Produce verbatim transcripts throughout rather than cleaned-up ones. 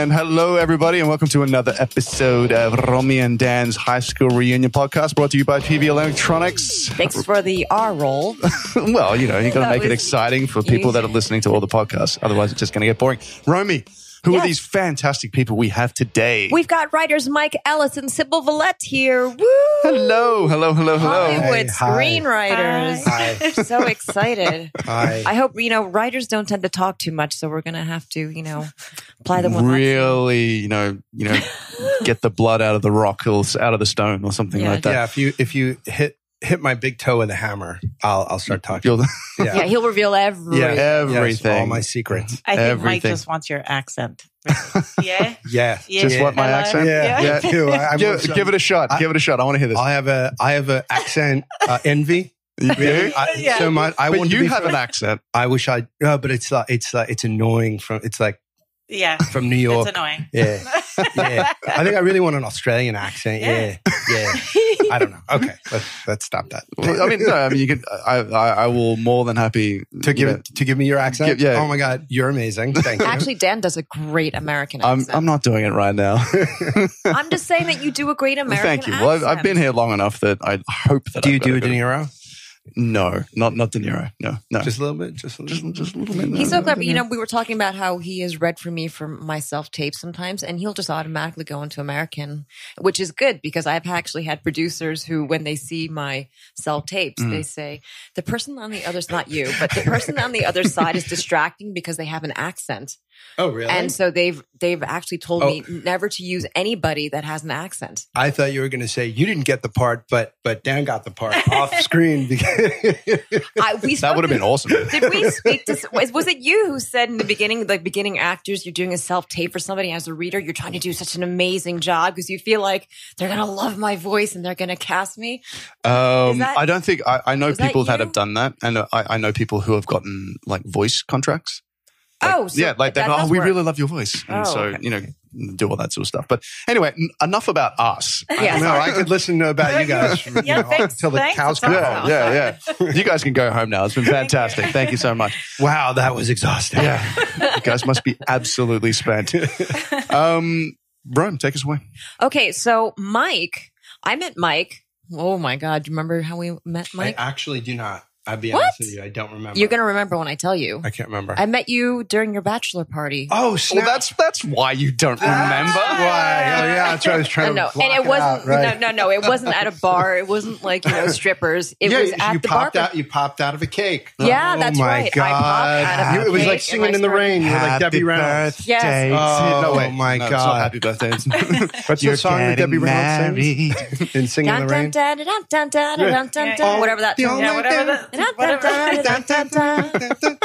And hello, everybody, and welcome to another episode of Romy and Dan's High School Reunion Podcast, brought to you by P V Electronics. Thanks for the R roll. Well, you know, you got to make was, it exciting for people that are listening to all the podcasts. Otherwise, it's just going to get boring. Romy, who yes. are these fantastic people we have today? We've got writers Mike Ellis and Sybil Vallette here. Woo! Hello, hello, hello, hello. Hollywood hey, screenwriters. Hi. Hi. So excited. Hi. I hope, you know, writers don't tend to talk too much, so we're going to have to, you know, apply them. Really, you know, you know, get the blood out of the rock or out of the stone or something yeah. like that. Yeah, if you if you hit hit my big toe with a hammer, I'll I'll start talking. yeah. yeah, he'll reveal everything. Yeah, everything, yes, all my secrets. I think everything. Mike just wants your accent. Yeah, yeah, yeah. Just yeah. what my Hello? accent? Yeah, yeah. me too. I, I give, give it a shot. I, give it a shot. I want to hear this. I have a I have a accent uh, envy. You do? I, Yeah. So much. I but want you to be have from, an accent. I wish I. No, but it's like it's like it's annoying. From it's like Yeah, from New York. it's annoying. Yeah, yeah. I think I really want an Australian accent. Yeah, yeah. I don't know. Okay, let's let's stop that. Well, I mean, no. I mean, you could. I, I, I will more than happy to give you know, to give me your accent. Give, yeah. Oh my God, you're amazing. Thank you. Actually, Dan does a great American I'm accent. I'm not doing it right now. I'm just saying that you do a great American Thank you. accent. Well, I've, I've been here long enough that I hope that. do you I've got do a a De good- Niro? No, not not De Niro. No, no. Just a little bit. Just a little. just, just a little bit. He's no, so clever. no, You no. know, we were talking about how he has read for me for my self-tape sometimes, and he'll just automatically go into American, which is good because I've actually had producers who, when they see my self-tapes, Mm. they say, the person on the other, not you, but the person on the other side is distracting because they have an accent. Oh, really? And so they've they've actually told Oh. me never to use anybody that has an accent. I thought you were going to say you didn't get the part, but but Dan got the part off screen. Because I, we That would have been awesome. Did we speak to? Was, was it you who said in the beginning, like beginning actors, you're doing a self tape for somebody as a reader, you're trying to do such an amazing job because you feel like they're gonna love my voice and they're gonna cast me. Um, that- I don't think I, I know was that people that, you? have done that, and I, I know people who have gotten like voice contracts. Like, Oh, so yeah, like they that go, oh, does we work. really love your voice, and Oh, so okay. you know, do all that sort of stuff. But anyway, n- enough about us. Yeah, no, I could listen to about you guys you Yeah, know, thanks, until the thanks. cows That's come Yeah, home. yeah, yeah. You guys can go home now. It's been fantastic. Thank you so much. Wow, that was exhausting. Yeah, you guys must be absolutely spent. Um, Rome, take us away. Okay, so Mike, I met Mike. Oh my God, do you remember how we met I Mike? actually do not. I'll be What? honest with you. I don't remember. You're gonna remember when I tell you. I can't remember. I met you during your bachelor party. oh, snap. Well, that's that's why you don't remember. why. Oh, yeah, that's what I was trying No, to no, and block it wasn't. out, right? No, no, no. It wasn't at a bar. It wasn't like you know strippers. It yeah, was you, at you the popped bar. out. You popped out of a cake. Yeah, oh, that's my right. I God. popped out of You- a it was cake like singing and in the I started- rain. You were like Debbie Reynolds. Yes. Oh, no, wait. my No, it's not God. Happy birthday. What's the song that Debbie Reynolds sings? In Singing in Dun, the dun, Rain? dun, dun, dun, dun, dun, dun, dun, Oh, whatever that the song only is. Yeah, whatever thing- the- Dun, dun, whatever dun, the- dun, dun, dun.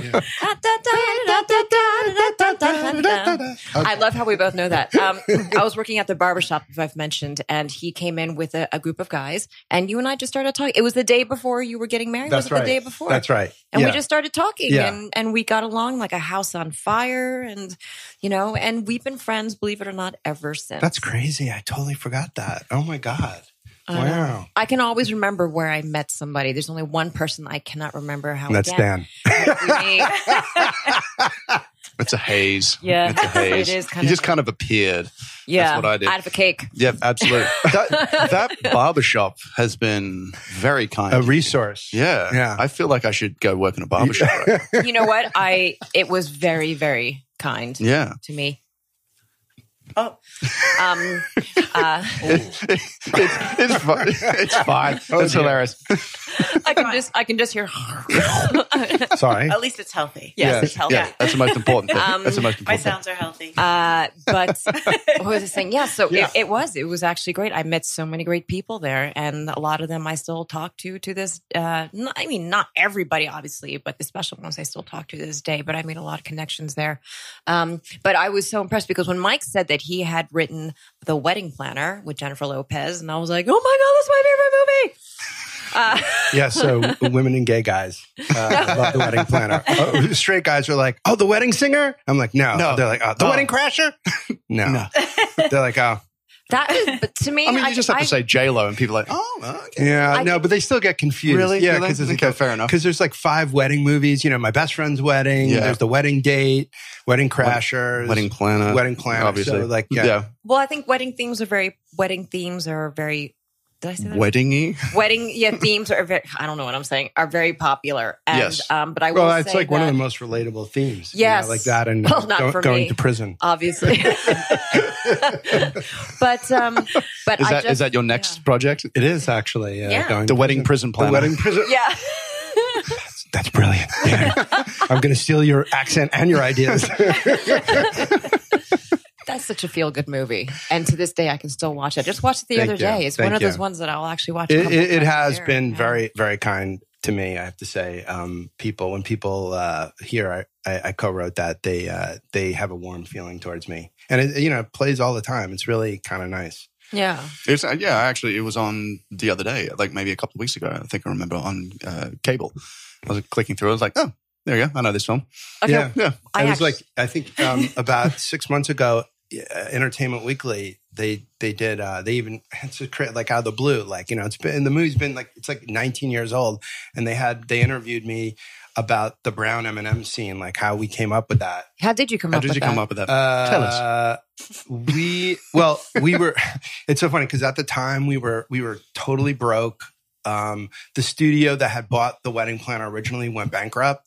I love how we both know that. Um, I was working at the barbershop, if I've mentioned, and he came in with a, a group of guys, and you and I just started talking. It was the day before you were getting married. That's was it right. the day before? That's right. And yeah. we just started talking, Yeah. and, and we got along like a house on fire, and you know, and we've been friends, believe it or not, ever since. That's crazy. I totally forgot that. Oh my God. I know. Wow. I can always remember where I met somebody. There's only one person I cannot remember how. That's again. Dan. It's a haze. Yeah, it's a haze. it is kind you of- just kind of appeared. Yeah, That's what I did. out of a cake. Yeah, absolutely. that, that barbershop has been very kind. A resource. yeah, Yeah. I feel like I should go work in a barbershop. Right? You know what? I it was very very kind Yeah. to me. Oh, Um, uh, It's, it's fine. It's fine. Oh, it's dear. hilarious. I can just I can just hear. Sorry. at least it's healthy. Yes, Yes. it's healthy. Yeah, that's the most important thing. Um, that's the most My important thing. sounds are healthy. Uh, but what was I saying? Yeah, so Yeah. It, it was. It was actually great. I met so many great people there, and a lot of them I still talk to to this. Uh, not, I mean, not everybody, obviously, but the special ones I still talk to this day. But I made a lot of connections there. Um, but I was so impressed because when Mike said that he had written The Wedding Planner with Jennifer Lopez, and I was like, oh my God, that's my favorite movie. Uh, Yeah, so women and gay guys uh, love The Wedding Planner. Oh, straight guys are like, oh, The Wedding Singer? I'm like, no. No. They're like, oh, The Oh. Wedding Crasher? No. No. They're like, oh, That is, but to me, I mean, you just have I, to say J Lo, and people are like, oh, okay. Yeah, I no, think- but they still get confused. Really? Yeah, Do they? because there's Okay, fair enough. Because there's like five wedding movies. You know, My Best Friend's Wedding. Yeah. There's The Wedding Date, Wedding Crashers, Wedding Planner, Wedding Planner. obviously. So like, yeah, yeah. Well, I think wedding themes are very wedding themes are very. Did I say that? Wedding-y. Wedding yeah themes are very. I don't know what I'm saying. Are very popular. And, Yes. Um, but I will Well, it's say like one of that- the most relatable themes. you Yes. know, like that, and Well, not go- for going me. to prison. obviously. but um, but Is I that just, is that your next project? It is actually uh, Yeah. going The to Wedding Prison The Planner. wedding prison. Yeah. That's brilliant. Yeah. I'm going to steal your accent and your ideas. That's such a feel good movie, and to this day, I can still watch it. I just watched it the Thank other you. day. It's Thank one of those you. ones that I'll actually watch. a It, couple it, it times a has year. been Yeah. very, very kind to me. I have to say, um, people when people uh, hear I, I, I co-wrote that, they uh, they have a warm feeling towards me, and it you know it plays all the time. It's really kind of nice. Yeah. It's, uh, yeah, actually, it was on the other day, like maybe a couple of weeks ago. I think I remember on uh, cable. I was clicking through. I was like, oh, there you go. I know this film. Okay. Yeah, Yeah. I I was actually- like, I think um, about six months ago, uh, Entertainment Weekly, they they did uh, they even it's a, cra- like out of the blue, like you know, it's been the movie's been like it's like nineteen years old, and they had they interviewed me about the Brown M and M scene, like how we came up with that. How did you come How up did with you that? come up with that? Uh, Tell us. We well, we were. It's so funny because at the time we were we were totally broke. Um, the studio that had bought the Wedding Planner originally went bankrupt,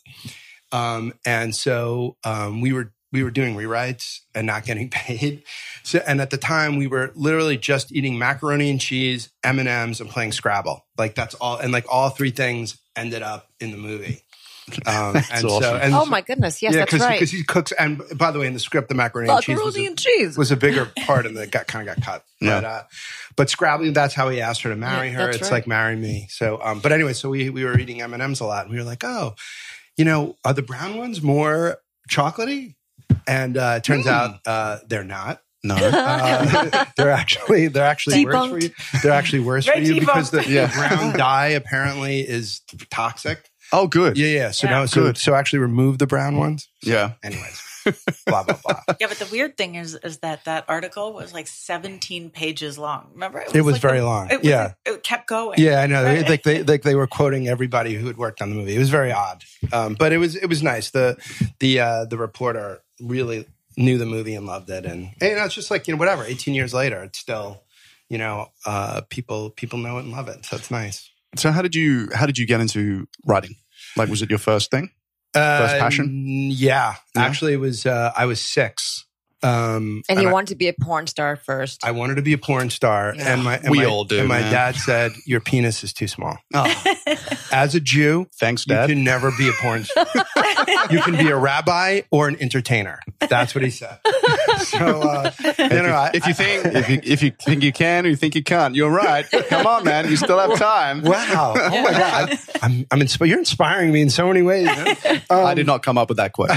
um, and so um, we were we were doing rewrites and not getting paid. So, and at the time we were literally just eating macaroni and cheese, M and M's, and playing Scrabble. Like that's all, and like all three things ended up in the movie. Um, and so, awesome. and Oh my goodness! Yes, yeah, that's because right. he cooks. And by the way, in the script, the macaroni and cheese was Macaroni a, and cheese. was a bigger part, and that got kind of got cut. Yeah. But uh, but Scrabble, that's how he asked her to marry Yeah, her. that's It's right. like marry me. So, um, but anyway, so we we were eating M and M's a lot, and we were like, oh, you know, are the brown ones more chocolatey? And uh, it turns Mm. out uh, they're not. No. Uh, they're actually they're actually worse for you. They're actually worse for Very you because the, debunked. Yeah. the brown dye apparently is toxic. Oh, good. Yeah, yeah. So Yeah. no, so Good. so actually remove the brown ones. Yeah. Anyways, blah blah blah. Yeah, but the weird thing is, is that that article was like seventeen pages long. Remember, It was like very the- long. It was, Yeah. it kept going. Yeah, I know. Right. Like they like they were quoting everybody who had worked on the movie. It was very odd, um, but it was it was nice. The the uh, the reporter really knew the movie and loved it, and, and you know, it's just like you know whatever. eighteen years later, it's still you know uh, people people know it and love it. So it's nice. So how did you how did you get into writing? Like, was it your first thing? First passion? Uh, yeah, Yeah? actually, it was. Uh, I was six. Um, and you I- wanted to be a porn star first. I wanted to be a porn star, Yeah. and my and We my, all do, And my man. dad said, "Your penis is too small." Oh, As a Jew, thanks, you Dad. can never be a porn star. You can be a rabbi or an entertainer. That's what he said. So, uh, you know, I, if you think if you, if you think you can or you think you can't, you're right. Come on, man. You still have time. wow, oh my god, I'm, I'm insp- you're inspiring me in so many ways. man. I did not come up with that quote.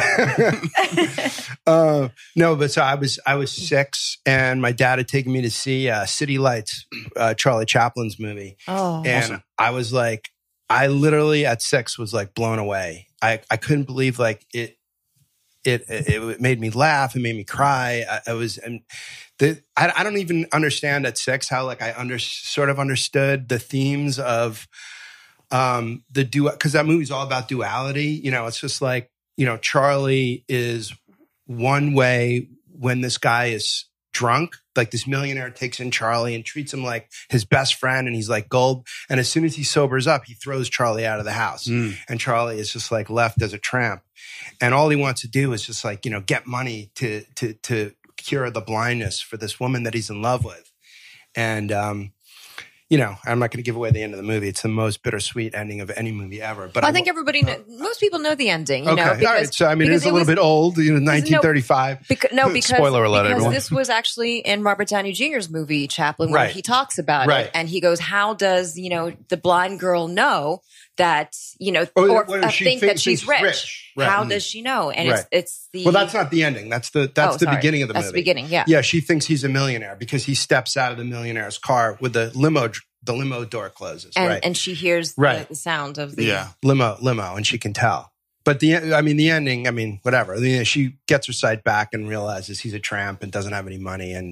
Uh, no, but so I was I was six, and my dad had taken me to see uh, City Lights, uh, Charlie Chaplin's movie. oh, And Awesome. I was like, I literally at six was like blown away. I, I couldn't believe like it, it, it, it made me laugh. It made me cry. I, I was, and the, I, I don't even understand at six how like I under sort of understood the themes of, um, the dual, cause that movie's all about duality. You know, it's just like, you know, Charlie is one way when this guy is drunk, like this millionaire takes in Charlie and treats him like his best friend, and he's like gold. And as soon as he sobers up, he throws Charlie out of the house. Mm. And Charlie is just like left as a tramp. And all he wants to do is just like, you know, get money to to to cure the blindness for this woman that he's in love with. And um, you know, I'm not going to give away the end of the movie. It's the most bittersweet ending of any movie ever. But I think everybody, know, most people know the ending. You okay, know, all right. So I mean, because it's a it little was- bit old, you know, nineteen thirty-five. Because, no, because, Spoiler alert, because everyone. this was actually in Robert Downey Junior's movie Chaplin, where Right. he talks about Right. it, and he goes, "How does you know the blind girl know that you know, Oh, or well, uh, she think that thinks she's she's rich? rich. Right. How Mhm. does she know?" And Right. it's it's the Well, that's not the ending. That's the that's Oh, the sorry. beginning of the That's movie. the beginning, yeah. Yeah, she thinks he's a millionaire because he steps out of the millionaire's car with the limo. The limo door closes. and right. and she hears Right. the, the sound of the Yeah. limo, limo, and she can tell. But the, I mean, the ending. I mean, whatever. You know, she gets her sight back and realizes he's a tramp and doesn't have any money, and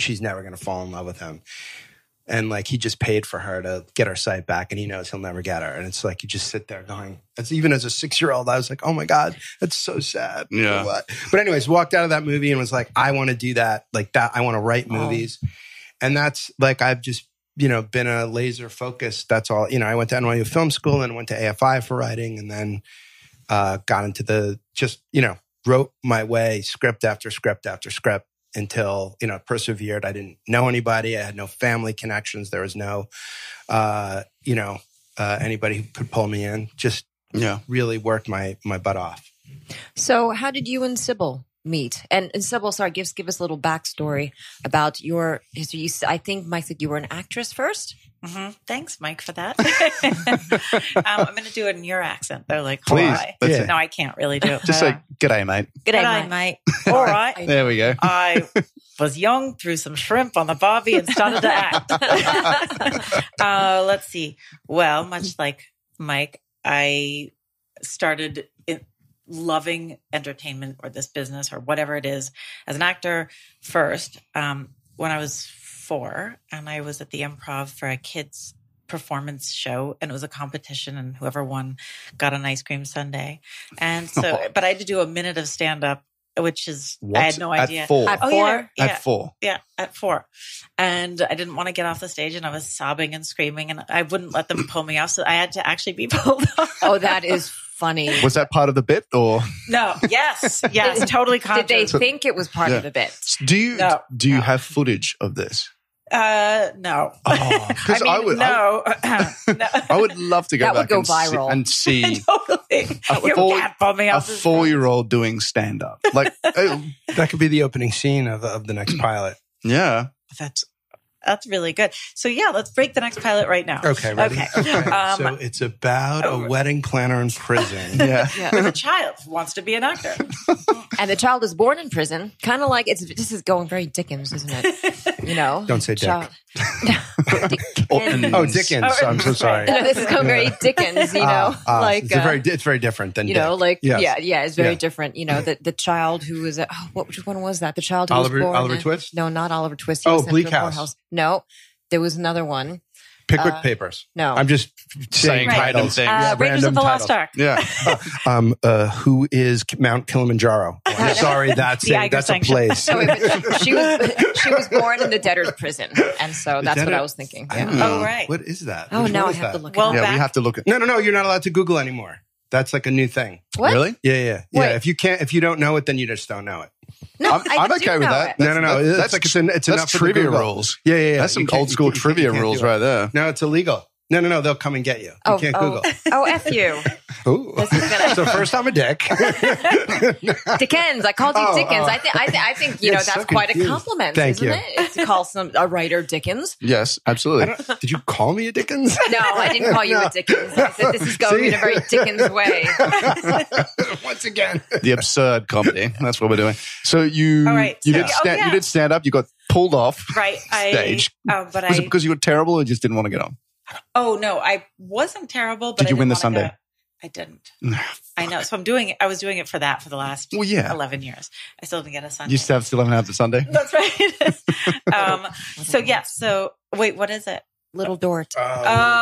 she's never going to fall in love with him. And like, he just paid for her to get her sight back, and he knows he'll never get her. And it's like, you just sit there going, it's even as a six-year-old, I was like, oh my God, that's so sad. Yeah. What? But anyways, walked out of that movie and was like, I want to do that. Like that. I want to write movies. Oh. And that's like, I've just, you know, been a laser focused. That's all, you know, I went to N Y U Film School and went to A F I for writing, and then uh, got into the, just, you know, wrote my way script after script after script. Until, you know, persevered. I didn't know anybody. I had no family connections. There was no, uh, you know, uh, anybody who could pull me in. Just yeah. really worked my my butt off. So how did you and Sybil meet? And, and Sybil, sorry, give, give us a little backstory about your history. You, I think, Mike, said you were an actress first? Mm-hmm. Thanks, Mike, for that. um, I'm going to do it in your accent. They're like, please. Hi. Yeah. No, I can't really do it. Just say, g'day, mate. G'day, G'day, mate. mate. All right. There we go. I was young, threw some shrimp on the barbie, and started to act. uh, let's see. Well, much like Mike, I started in loving entertainment or this business or whatever it is as an actor first um, when I was four, and I was at the Improv for a kids performance show, and it was a competition, and whoever won got an ice cream sundae. And so, but I had to do a minute of stand up, which is, What? I had no idea. At four. At Oh, four? yeah, yeah, At four. yeah, at four. And I didn't want to get off the stage, and I was sobbing and screaming, and I wouldn't let them pull me off. So I had to actually be pulled off. Oh, that is funny. Was that part of the bit, or No, yes, yes, totally Did they conscious. think it was part Yeah. of the bit? do you No, do you no. have footage of this? Uh, no. Oh, because I mean, I, would, no. no. I, I would love to go That would back go and, viral. See, and see Totally. A You four- can't pull me a off the stage. four-year-old doing stand-up. Like, oh, That could be the opening scene of, of the next pilot. yeah. That's that's really good. So yeah, let's break the next pilot right now. Okay, ready? Okay. Um, so it's about a wedding planner in prison. Yeah. with a child who wants to be an actor. And the child is born in prison. Kind of like, it's. this is going very Dickens, isn't it? You know? Don't say Dick. Child- Dickens. Oh, Dickens. Oh, I'm so sorry. No, this is going very Dickens, you know? Ah, ah, like, it's, a uh, very, it's very different than you know, Dick. like, Yes. yeah, yeah, it's very Yeah. different. You know, the, the child who was, at, oh, what, which one was that? The child who Oliver- was born Oliver in- Twist? No, not Oliver Twist. He Oh, was sent Bleak to the House. poorhouse. No, there was another one. Pickwick Uh, Papers. No. I'm just Saying saying random titles. things. Uh, Yeah, Raiders of random the Lost titles. Ark. Yeah. Um, uh, who is Mount Kilimanjaro? Oh, I'm sorry, that's The a, Eiger that's a Sanction. place. No, wait, but she was she was born in the debtor's prison, and so that's what debtor- I was thinking. I Yeah. don't know. Oh, right. What is that? Oh, What now I is have that? to look Well, it Yeah, up. back- we have to look at No, no, no. You're not allowed to Google anymore. That's like a new thing. What? Really? Yeah, yeah, yeah. Wait. If you can't, if you don't know it, then you just don't know it. No, I'm, I I'm do okay with know that. it. No, no, no. That's, It's that's, like it's an- it's that's enough for the trivia Google. rules. Yeah, yeah, yeah. That's some You can't- old school you can't- you trivia can't rules do it. right there. No, it's illegal. No, no, no. They'll come and get you. You Oh, can't oh, Google. oh, F you. Ooh. This is gonna- So first, I'm a dick. Dickens. I called you Oh, Dickens. oh. I, th- I, th- I think, you You're know, so that's quite a confused. compliment, Thank isn't you. it? To call some a writer Dickens. Yes, absolutely. Did you call me a Dickens? No, I didn't call you No. a Dickens. I said this is going See? in a very Dickens way. Once again. The absurd comedy. That's what we're doing. So you All right, you so- did oh, stand yeah. you did stand up. You got pulled off Right. I, stage. uh, but Was I, it because you were terrible or just didn't want to get on? oh no, I wasn't terrible, but Did I you didn't win the wanna Sunday? go- I didn't. I know. So I'm doing it. I was doing it for that for the last Well, yeah. eleven years. I still didn't get a Sunday. You still have still haven't had the Sunday. That's right. um, so yeah. So wait, what is it? Little Dort. Oh,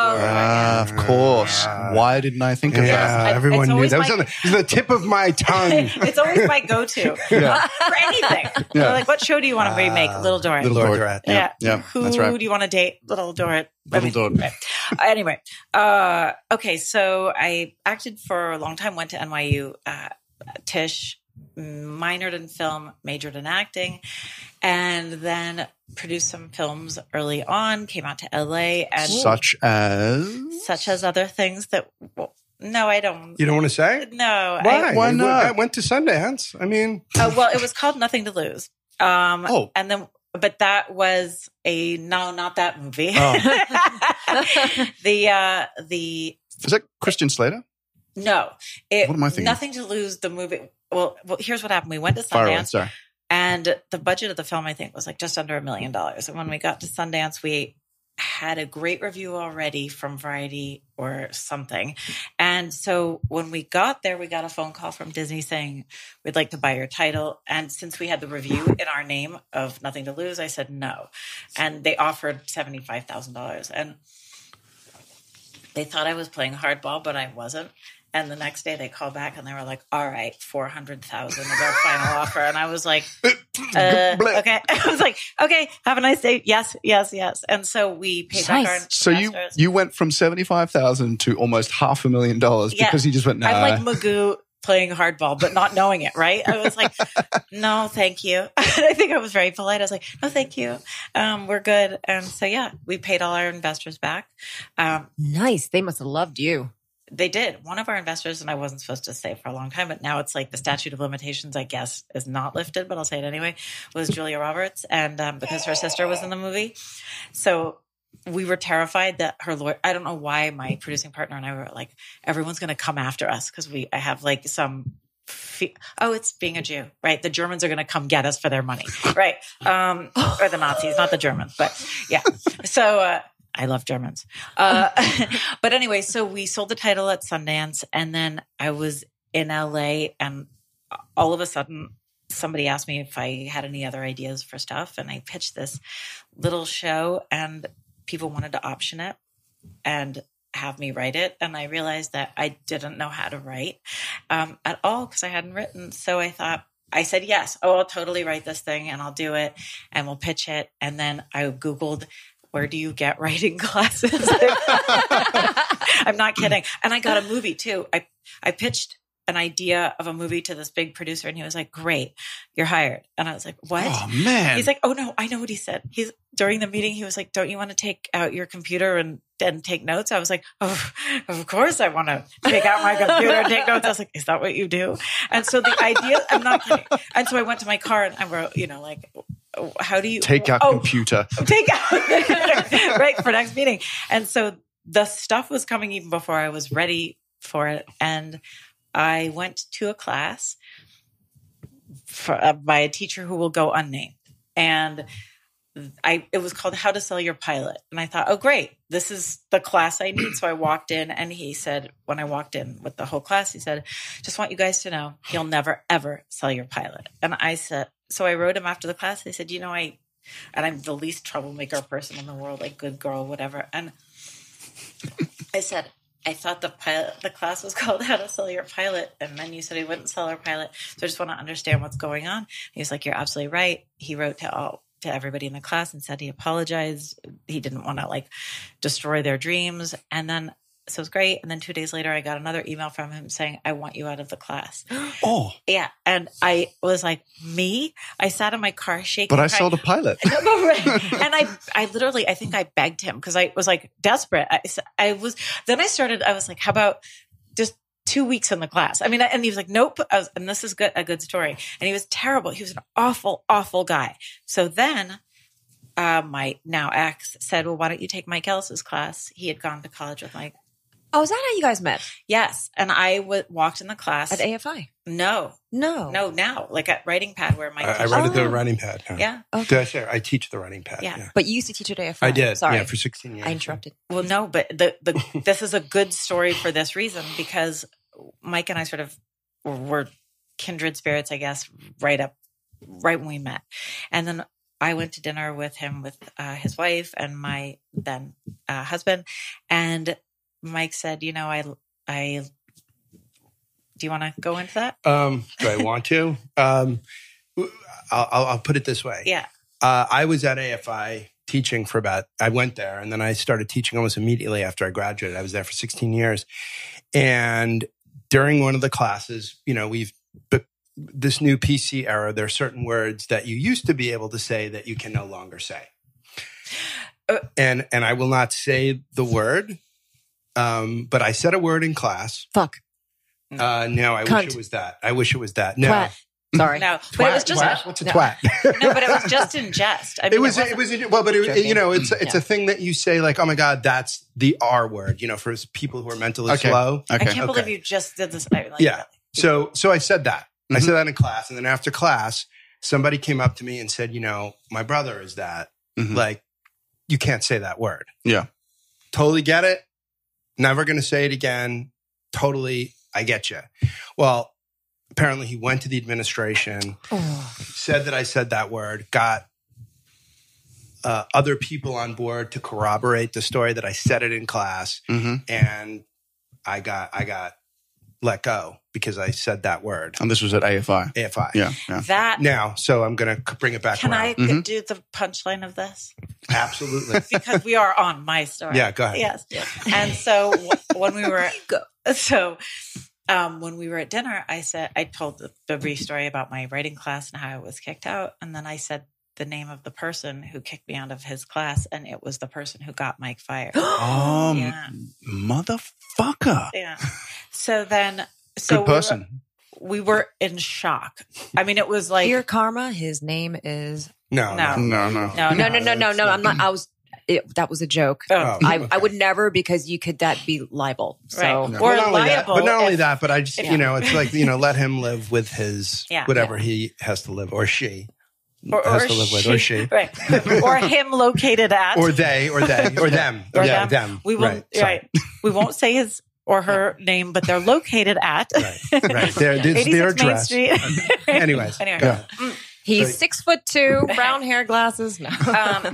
Ah, of course. Why didn't I think of Yeah, that? I- everyone it's knew. always That was my- on the, it was the tip of my tongue. It's always my go-to Yeah. for anything. Yeah. They're like, what show do you want to remake? Ah, Little Dorrit. Little Lord Dorrit. Dorrit. Yeah. Yeah, Who that's right. do you want to date? Little Dorrit. Little Dorrit. right. Anyway, uh, okay. So I acted for a long time. Went to N Y U. Uh, Tisch, minored in film, majored in acting, and then produced some films early on. Came out to L A and Such as such as other things that. Well, no, I don't. You don't want to say? No. Why? I, Why I- not? I went to Sundance. I mean, uh, well, it was called Nothing to Lose. Um, Oh. and then, but that was a no, not that movie. Oh. the uh, the is that Christian Slater? no, it, What am I thinking? Nothing to Lose. The movie. Well, well, here's what happened. We went to Fire away. Sundance, Sorry. and the budget of the film, I think, was like just under a million dollars. And when we got to Sundance, we had a great review already from Variety or something. And so when we got there, we got a phone call from Disney saying, we'd like to buy your title. And since we had the review in our name of Nothing to Lose, I said no. And they offered seventy-five thousand dollars. And they thought I was playing hardball, but I wasn't. And the next day they called back and they were like, all right, four hundred thousand is our final offer. And I was like, uh, okay. I was like, okay, have a nice day. Yes, yes, yes. And so we paid back our So you, investors. you went from seventy-five thousand to almost half a million dollars Yeah. because you just went, nah. I'm like Magoo playing hardball, but not knowing it, right? I was like, no, thank you. I think I was very polite. I was like, no, thank you. Um, we're good. And so, yeah, we paid all our investors back. Um, Nice. They must have loved you. They did. One of our investors, and I wasn't supposed to say for a long time, but now it's like the statute of limitations, I guess, is not lifted, but I'll say it anyway, was Julia Roberts. And um, because her sister was in the movie. So we were terrified that her lawyer, I don't know why my producing partner and I were like, everyone's going to come after us because we, I have like some, fe- oh, it's being a Jew, right? The Germans are going to come get us for their money, right? Um, or the Nazis, not the Germans, but yeah. So, uh, I love Germans. Uh, but anyway, so we sold the title at Sundance, and then I was in L A, and all of a sudden somebody asked me if I had any other ideas for stuff. And I pitched this little show and people wanted to option it and have me write it. And I realized that I didn't know how to write um, at all because I hadn't written. So I thought, I said, yes, oh, I'll totally write this thing and I'll do it and we'll pitch it. And then I Googled, where do you get writing classes? I'm not kidding. And I got a movie too. I, I pitched an idea of a movie to this big producer and he was like, great, you're hired. And I was like, what? Oh, man. He's like, oh no, I know what he said. He's during the meeting, he was like, don't you want to take out your computer and, and take notes? I was like, oh, of course I want to take out my computer and take notes. I was like, is that what you do? And so the idea, I'm not kidding. And so I went to my car and I wrote, you know, like, how do you Take out oh, computer. Take out, right, for next meeting. And so the stuff was coming even before I was ready for it. And I went to a class for, uh, by a teacher who will go unnamed. And I, it was called How to Sell Your Pilot. And I thought, oh, great, this is the class I need. So I walked in and he said, when I walked in with the whole class, he said, just want you guys to know, you'll never, ever sell your pilot. And I said, so I wrote him after the class. I said, you know, I, and I'm the least troublemaker person in the world, like good girl, whatever. And I said, I thought the pilot, the class was called How to Sell Your Pilot. And then you said he wouldn't sell our pilot. So I just want to understand what's going on. He was like, you're absolutely right. He wrote to all, to everybody in the class and said he apologized. He didn't want to like destroy their dreams. And then, so it was great. And then two days later, I got another email from him saying, I want you out of the class. Oh. Yeah. And I was like, me? I sat in my car shaking. But I crying. sold a pilot. No, no, right. And I, I literally, I think I begged him because I was like desperate. I, I was, then I started, I was like, how about just two weeks in the class? I mean, and he was like, nope. I was, and this is good, a good story. And he was terrible. He was an awful, awful guy. So then uh, my now ex said, well, why don't you take Mike Ellis's class? He had gone to college with Mike. Oh, is that how you guys met? Yes. And I w- walked in the class. At A F I? No. No. No, now. Like at Writing Pad where Mike I, I teaches. write at the Oh. writing pad. Yeah. Yeah. Okay. Did I share? I teach the writing pad. Yeah. Yeah. But you used to teach at A F I. I did. Sorry. Yeah, for sixteen years. I interrupted. Well, no, but the, the this is a good story for this reason because Mike and I sort of were kindred spirits, I guess, right up, right when we met. And then I went to dinner with him with uh, his wife and my then uh, husband. And Mike said, you know, I, I, do you want to go into that? Um, do I want to? Um, I'll, I'll, I'll put it this way. Yeah. Uh, I was at A F I teaching for about, I went there and then I started teaching almost immediately after I graduated. I was there for sixteen years. And during one of the classes, you know, we've, but this new P C era, there are certain words that you used to be able to say that you can no longer say. Uh, and, and I will not say the word, um, but I said a word in class. Fuck. Uh, no, I Cunt. wish it was that. I wish it was that. No. Twat. Sorry. No, but it was just, Twat? What's a No. twat? no, but it was just in jest. I mean, It was, wasn't- it was, well, but it, Joking. you know, it's, it's Yeah. a thing that you say like, oh my God, that's the R word, you know, for people who are mentally Okay. slow. I Okay. can't believe okay. you just did this. I, like, Yeah. So, so I said that. I Mhm. said that in class. And then after class, somebody came up to me and said, you know, my brother is that. Mhm. Like, you can't say that word. Yeah. Totally get it. Never going to say it again. Totally, I get you. Well, apparently he went to the administration, Oh. said that I said that word, got uh, other people on board to corroborate the story that I said it in class, hmm and I got I got let go because I said that word. And this was at A F I. A F I. Yeah. Yeah. That Now, so I'm going to bring it back can around. I Mhm. do the punchline of this? Absolutely. Because we are on my story. Yeah, go ahead. Yes. And so w- when we were Go. so um, when we were at dinner, I said I told the, the brief story about my writing class and how I was kicked out, and then I said the name of the person who kicked me out of his class, and it was the person who got Mike fired. Um, Yeah. motherfucker. Yeah. So then, so Good person. We were, we were in shock. I mean, it was like Dear Karma, his name is. No, No. No, no. no, No, no, no, no, that's no. not- I'm not. I was. It, that was a joke. Oh, Oh, I, okay. I would never, because you could that be libel. So Right. No. Or But not only that, liable but not only if- that, but I just, if- you know, it's like, you know, let him live with his, Yeah. whatever he has to live, or she or, has or to live with, she, or she, right, or him located at, or they, or they, or them, Or yeah, them. them. We won't, right, right. We won't say his or her name, but they're located at right, right. Their, it's their eighty-six Main address. Street. Anyways, Anyway. go ahead. he's Right. six foot two, brown hair, glasses. No. um,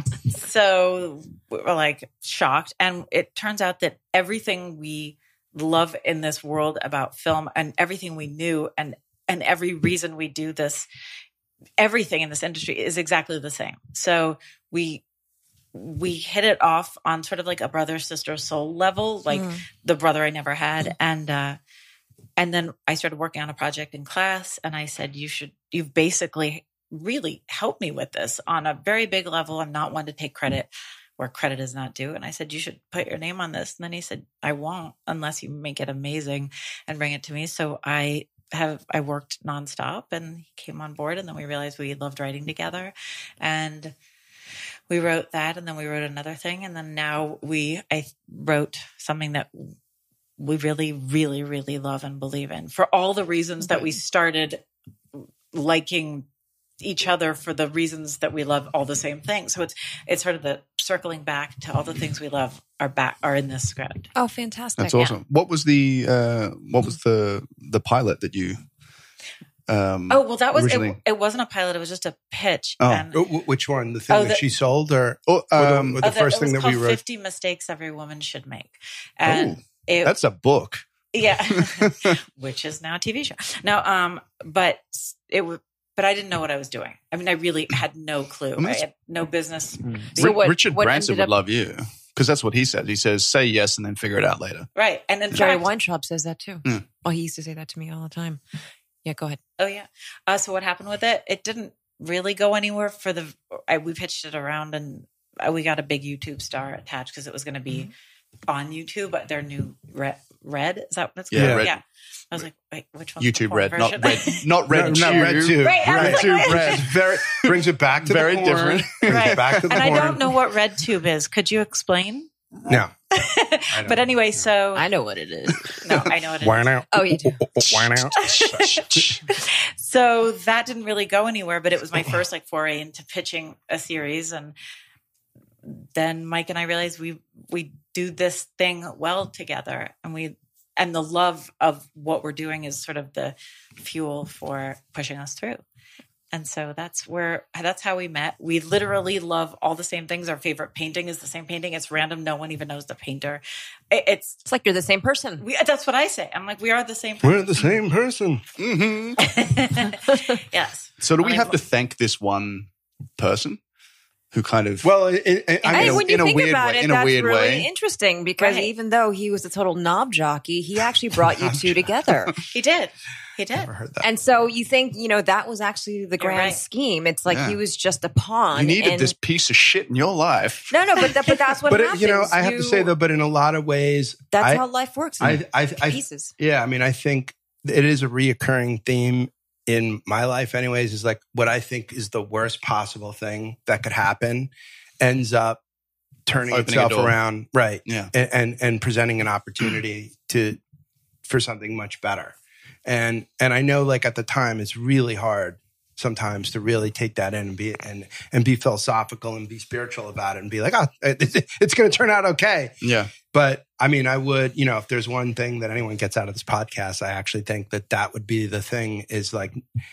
so we were like shocked. And it turns out that everything we love in this world about film and everything we knew and, and every reason we do this, everything in this industry is exactly the same. So we, we hit it off on sort of like a brother, sister, soul level, like Mm. the brother I never had. And, uh, and then I started working on a project in class, and I said, you should, you've basically really helped me with this on a very big level. I'm not one to take credit where credit is not due. And I said, you should put your name on this. And then he said, I won't unless you make it amazing and bring it to me. So I have, I worked nonstop, and he came on board, and then we realized we loved writing together, and we wrote that, and then we wrote another thing. And then now we, I wrote something that we really, really, really love and believe in for all the reasons that we started liking each other, for the reasons that we love all the same things. So it's, it's sort of the circling back to all the things we love are back, are in this script. Oh, fantastic! That's awesome. What was the uh, what was the the pilot that you? Um, Oh, well, that was, it, originally- it wasn't a pilot. It was just a pitch. Oh. And Oh, wh- which one? The thing Oh, that the- she sold, or, oh, or the, um, or the Oh, first it thing was that we called wrote? fifty Mistakes Every Woman Should Make. And oh, it, that's a book. yeah, which is now a T V show. No, um, but it was, but I didn't know what I was doing. I mean, I really had no clue. mean, I that's- had no business. So Ri- what- Richard what Branson ended would up- love you, because that's what he said. He says, "Say yes and then figure it out later." Right. And in Jerry fact, Weintraub says that too. Mm. Oh, he used to say that to me all the time. Yeah, go ahead. oh yeah. Uh, so what happened with it? It didn't really go anywhere for the, I, we pitched it around, and uh, we got a big YouTube star attached because it was going to be on YouTube, but their new Red, Red, is that what it's called? Yeah, Red. Yeah. I was like, wait, which one's YouTube the porn Red, version? not red, not red. No, not red tube. tube. Right, I was like, YouTube wait. red. Very brings it back to Very the porn. different. Brings Right. it back to the And I porn. don't know what Red Tube is. Could you explain? No, I But don't. anyway, so I know what it is. no, I know what it Why is. now? Oh, you do. Why now? So that didn't really go anywhere, but it was my first like foray into pitching a series. And then Mike and I realized we we do this thing well together, and we and the love of what we're doing is sort of the fuel for pushing us through. And so that's where that's how we met. We literally love all the same things. Our favorite painting is the same painting. It's random. No one even knows the painter. It, it's It's like you're the same person. we, that's what I say. I'm like, we are the same We're the same person. hmm person. Yes. So do we I have mean, to thank this one person who kind of? Well, it, it, I I mean, think when you in a think weird about way- it, in a that's weird really way. interesting, because Right. even though he was a total knob jockey, he actually brought you two together. He did. He did. never heard that. And so you think, you know, that was actually the You're grand right. scheme. It's like Yeah. he was just a pawn. you needed and- this piece of shit in your life. No, no, but that, but that's what but it, happens. you know, I have You- to say though, but in a lot of ways, that's I, how life works. I, I, I, pieces. yeah, I mean, I think it is a reoccurring theme in my life, anyways. Is like what I think is the worst possible thing that could happen ends up turning Opening a itself door. around, right? Yeah. and, and and presenting an opportunity to for something much better. And and I know, like at the time, it's really hard sometimes to really take that in and be and and be philosophical and be spiritual about it and be like, oh, it's going to turn out okay. Yeah. But I mean, I would, you know, if there's one thing that anyone gets out of this podcast, I actually think that that would be the thing is like,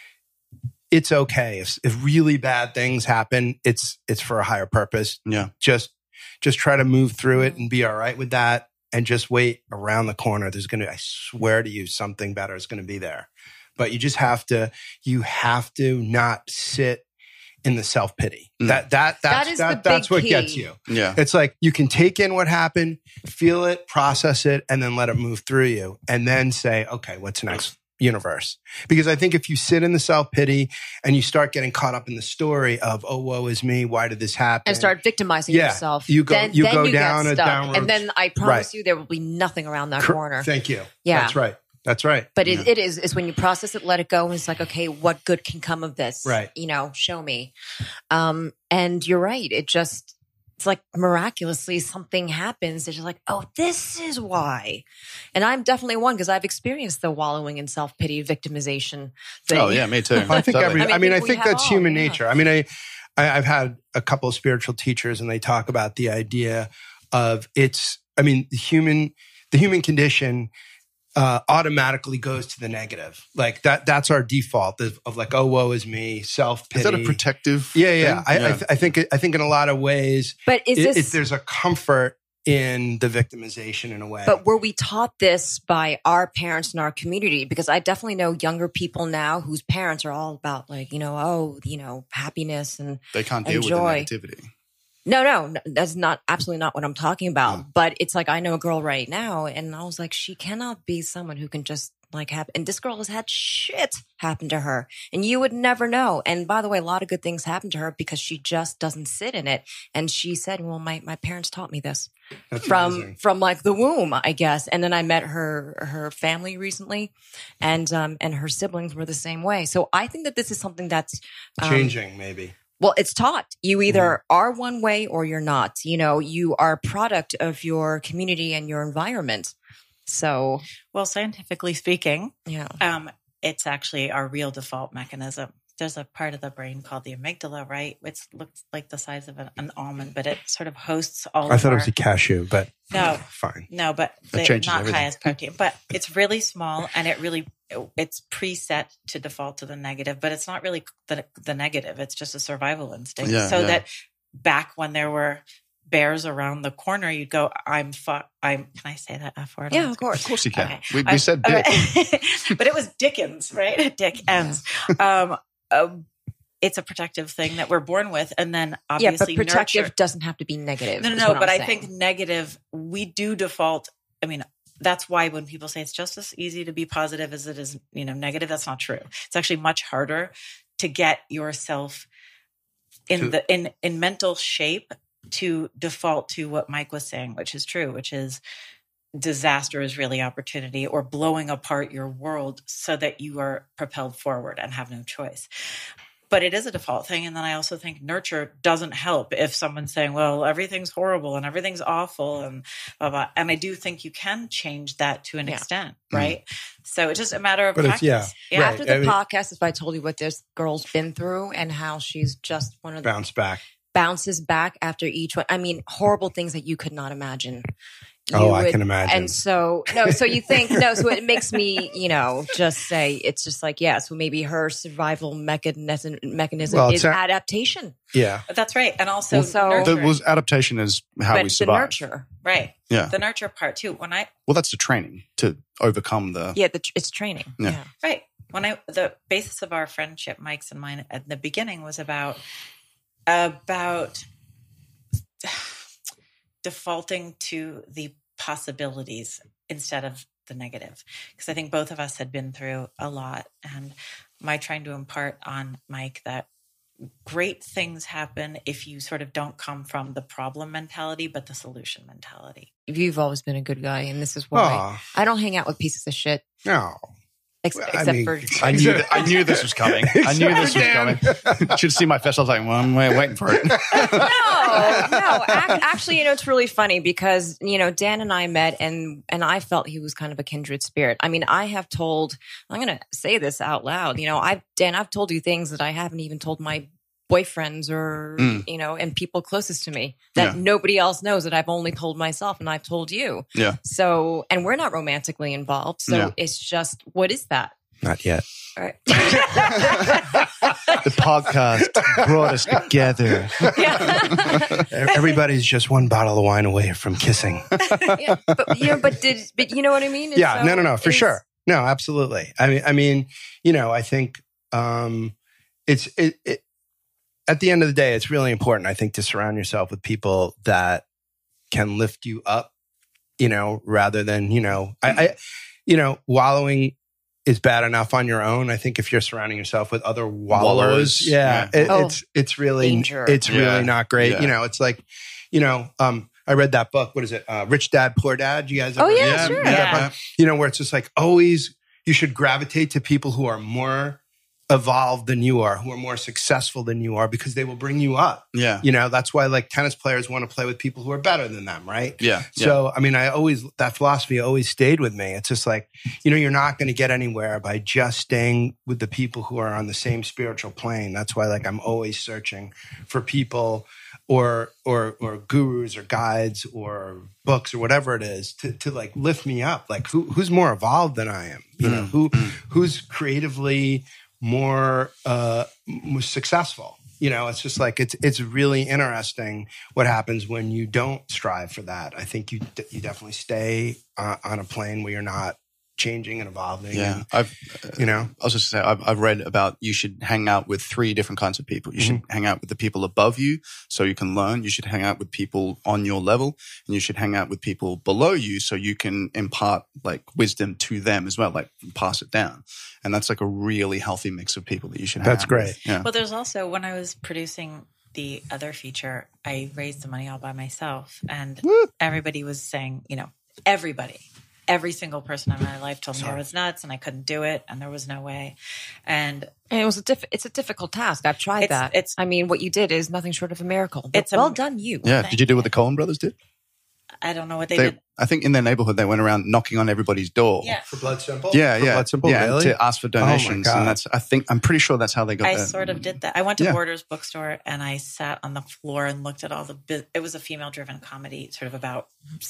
it's okay. If, if really bad things happen, it's, it's for a higher purpose. Yeah. Just, just try to move through it and be all right with that. And just wait around the corner. There's going to, I swear to you, something better is going to be there. But you just have to, you have to not sit in the self-pity. Mm. That, that, that's, That is that, the that's big what key. gets you. Yeah. It's like you can take in what happened, feel it, process it, and then let it move through you. And then say, okay, what's next? Universe. Because I think if you sit in the self-pity and you start getting caught up in the story of, oh, woe is me, why did this happen? And start victimizing Yeah. yourself. You go- then, you then go you down get a stuck. downward- And then I promise Right. you there will be nothing around that Cor- corner. Thank you. Yeah. That's right. That's right. But it, Yeah. it is, is when you process it, let it go. And it's like, okay, what good can come of this? Right. You know, show me. Um, and you're right. It just, it's like miraculously something happens. It's just like, oh, this is why. And I'm definitely one because I've experienced the wallowing in self-pity, victimization thing. Oh yeah, me too. I think Totally. every, I mean, I mean, I we think have that's all, human yeah. nature. I mean, I, I, I've had a couple of spiritual teachers and they talk about the idea of it's, I mean, the human, the human condition uh, automatically goes to the negative. Like that, that's our default of, of like, oh, woe is me, self-pity. Is that a protective? Yeah, yeah. thing? I, yeah. I, th- I think, I think in a lot of ways, But is it, this, it, there's a comfort in the victimization in a way. but were we taught this by our parents in our community? Because I definitely know younger people now whose parents are all about like, you know, oh, you know, happiness and they can't deal enjoy. with the negativity. No, no, no, that's not absolutely not what I'm talking about. Mm. But it's like I know a girl right now, and I was like, she cannot be someone who can just like have. And this girl has had shit happen to her, and you would never know. And by the way, a lot of good things happen to her because she just doesn't sit in it. And she said, "Well, my my parents taught me this That's from amazing. from like the womb, I guess." And then I met her her family recently, and um and her siblings were the same way. So I think that this is something that's um, Changing, maybe. well, it's taught. You either are one way or you're not. You know, you are a product of your community and your environment. So, Well, scientifically speaking, yeah. um, it's actually our real default mechanism. There's a part of the brain called the amygdala, right? It looks like the size of an, an almond, but it sort of hosts all I of thought our, it was a cashew, but No. fine. No, but That the, changes not everything. high as protein. But it's really small, and it really it's preset to default to the negative. But it's not really the the negative. It's just a survival instinct. Yeah, so yeah. that back when there were bears around the corner, you'd go, "I'm fuck. I'm." Can I say that F word? Yeah, of course. Of course you can. Okay. We, we I- said dick. but it was Dickens, right? Dick ends. Um, um, it's a protective thing that we're born with, and then Yeah, but obviously protective nurture. doesn't have to be negative. No, no, is no. what But I'm I saying. think negative, we do default. I mean, that's why when people say it's just as easy to be positive as it is, you know, negative, that's not true. It's actually much harder to get yourself in To- the in in mental shape to default to what Mike was saying, which is true, which is disaster is really opportunity, or blowing apart your world so that you are propelled forward and have no choice. But it is a default thing. And then I also think nurture doesn't help if someone's saying, well, everything's horrible and everything's awful and blah, blah. And I do think you can change that to an Yeah. extent, Mm. right? So it's just a matter of But it's- practice. yeah, Yeah. right. After the I mean- podcast, if I told you what this girl's been through and how she's just one of the Bounce back. bounces back after each one. I mean, horrible things that you could not imagine. Oh, You I would- can imagine. And so, no, so you think, no, so it makes me, you know, just say, it's just like, yeah, so maybe her survival mechanism, mechanism Well, is it's a- adaptation. Yeah. But that's right. And also So- nurture. That was adaptation is how but we the survive. nurture. right. Yeah. The nurture part too. When I, Well, that's the training to overcome the. Yeah, the, it's training. Yeah. Yeah. right. When I, the basis of our friendship, Mike's and mine at the beginning was about, about defaulting to the possibilities instead of the negative. Because I think both of us had been through a lot, and my trying to impart on Mike that great things happen if you sort of don't come from the problem mentality, but the solution mentality. You've always been a good guy, and this is why Aw, I don't hang out with pieces of shit. no. Ex- Well, I except mean, for I knew th- I knew this was coming. I knew this was coming. Should have seen my face. I was like, well, I'm waiting for it. no, no. Ac- actually, you know, it's really funny because you know Dan and I met, and and I felt he was kind of a kindred spirit. I mean, I have told. I'm going to say this out loud. You know, I Dan, I've told you things that I haven't even told my boyfriends or Mm. you know, and people closest to me that Yeah. nobody else knows that I've only told myself and I've told you. Yeah. So, and we're not romantically involved. So Yeah. it's just, what is that? Not yet. All right. The podcast brought us together. yeah. Everybody's just one bottle of wine away from kissing. yeah. But you know, but did, but you know what I mean? And Yeah, so no, no, no, for it's- sure. No, absolutely. I mean, I mean, you know, I think um, it's it, it. At the end of the day, it's really important, I think, to surround yourself with people that can lift you up. You know, rather than you know, I, I you know, wallowing is bad enough on your own. I think if you're surrounding yourself with other wallowers, Wallowers, yeah, yeah. It, Oh, it's it's really danger. it's Yeah. really not great. Yeah. You know, it's like, you know, um, I read that book. What is it? Uh, Rich Dad, Poor Dad. You guys? Oh, ever- yeah, sure. read that Yeah. book? You know, where it's just like always you should gravitate to people who are more evolved than you are, who are more successful than you are, because they will bring you up. Yeah. You know, that's why like tennis players want to play with people who are better than them, right? Yeah. yeah. So, I mean, I always, that philosophy always stayed with me. It's just like, you know, you're not going to get anywhere by just staying with the people who are on the same spiritual plane. That's why, like, I'm always searching for people or, or, or gurus or guides or books or whatever it is to, to like lift me up. Like, who, who's more evolved than I am? You know, Mm, who, mm. who's creatively more, uh, more successful? You know, it's just like it's it's really interesting what happens when you don't strive for that. I think you you definitely stay uh, on a plane where you're not changing and evolving. Yeah. and, I've, you know, I was just saying, I've, I've read about you should hang out with three different kinds of people. You should hang out with the people above you so you can learn. You should hang out with people on your level, and you should hang out with people below you so you can impart like wisdom to them as well, like pass it down. And that's like a really healthy mix of people that you should hang That's out great. with. Yeah. Well, there's also, when I was producing the other feature, I raised the money all by myself. And Woo. everybody was saying, you know, everybody, every single person in my life told me I was nuts and I couldn't do it and there was no way. And And it was a diff- it's a difficult task. I've tried It's- that. it's- I mean, what you did is nothing short of a miracle. But It's a- well done, you. Yeah. thank Did you do you. what the Coen brothers did? I don't know what they, They, did. I think in their neighborhood, they went around knocking on everybody's door. Yeah. for Blood Simple. Yeah, For yeah, Blood Simple, yeah, really? to ask for donations, God. and that's. I think I'm pretty sure that's how they got. I their- sort of did that. I went to Yeah. Borders bookstore and I sat on the floor and looked at all the. Bu- it was a female-driven comedy, sort of about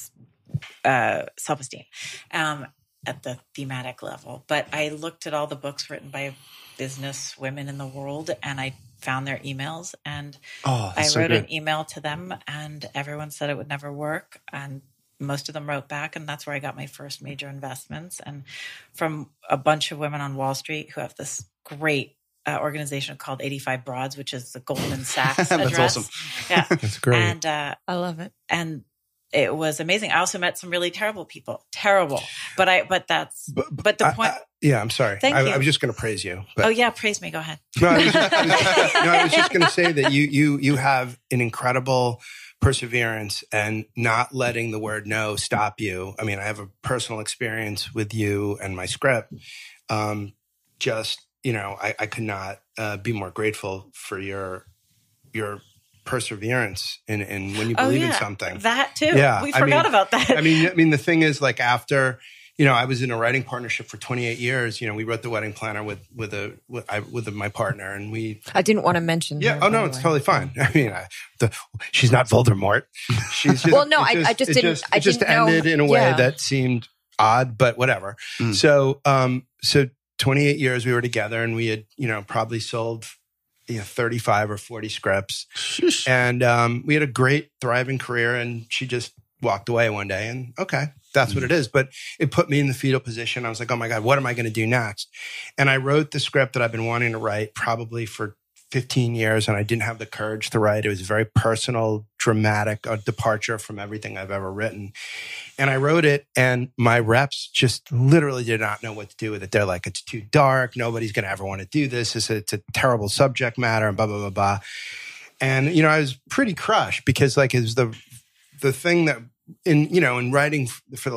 uh, self-esteem um, at the thematic level. But I looked at all the books written by business women in the world, and I found their emails, and Oh, I that's so wrote good. an email to them, and everyone said it would never work, and most of them wrote back, and that's where I got my first major investments, and from a bunch of women on Wall Street who have this great uh, organization called eighty-five Broads, which is the Goldman Sachs That's address. awesome. Yeah, That's great. and uh, I love it. and it was amazing. I also met some really terrible people, terrible. But I, but that's, but, but the I- point. I- yeah, I'm sorry. Thank I, you. I was just going to praise you. But, Oh yeah, praise me. Go ahead. no, I was just, I was, no, I was just going to say that you you you have an incredible perseverance and not letting the word no stop you. I mean, I have a personal experience with you and my script. Um, just you know, I, I could not uh, be more grateful for your your perseverance in, in when you Oh believe yeah, in something. that too. Yeah, we I forgot mean- about that. I mean, I mean, the thing is, like after, you know, I was in a writing partnership for twenty-eight years. You know, we wrote the wedding planner with with a with, I, with my partner, and we. I didn't want to mention. Yeah. her, Oh by no, the it's way. totally fine. I mean, I, the she's not Voldemort. She's just, Well, no, it I- I just it didn't- I it just didn't know- ended in a way yeah. that seemed odd, but whatever. Mm. So, um, so twenty-eight years we were together, and we had, you know, probably sold, you know, thirty-five or forty scripts. Sheesh. And um, we had a great, thriving career, and she just walked away one day. And okay, that's what it is. But it put me in the fetal position. I was like, oh my God, what am I going to do next? And I wrote the script that I've been wanting to write probably for fifteen years, and I didn't have the courage to write. It was a very personal, dramatic uh, departure from everything I've ever written. And I wrote it, and my reps just literally did not know what to do with it. They're like, it's too dark. Nobody's going to ever want to do this. It's a, it's a terrible subject matter, and blah, blah, blah, blah. And, you know, I was pretty crushed because, like, it was the the thing that in, you know, in writing for the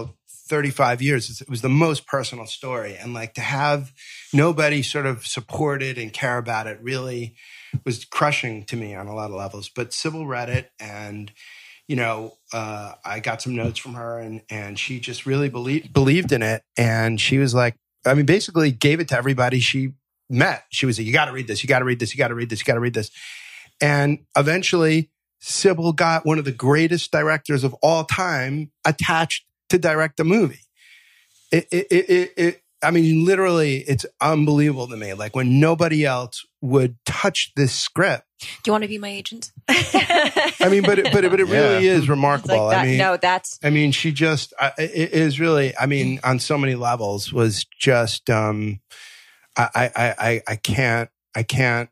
thirty-five years. It was the most personal story. And like to have nobody sort of support it and care about it really was crushing to me on a lot of levels. But Sybil read it, and, you know, uh, I got some notes from her, and, and she just really believed, believed in it. And she was like, I mean, basically gave it to everybody she met. She was like, you got to read this, you got to read this, you got to read this, you got to read this. And eventually Sybil got one of the greatest directors of all time attached to direct a movie. It, it, it, it, it, I mean, literally, it's unbelievable to me. Like when nobody else would touch this script. Do you want to be my agent? I mean, but it, but it, but it really Yeah. is remarkable. Like that, I mean, no, that's I mean, she just I, it is really. I mean, on so many levels, was just. Um, I, I, I, I can't. I can't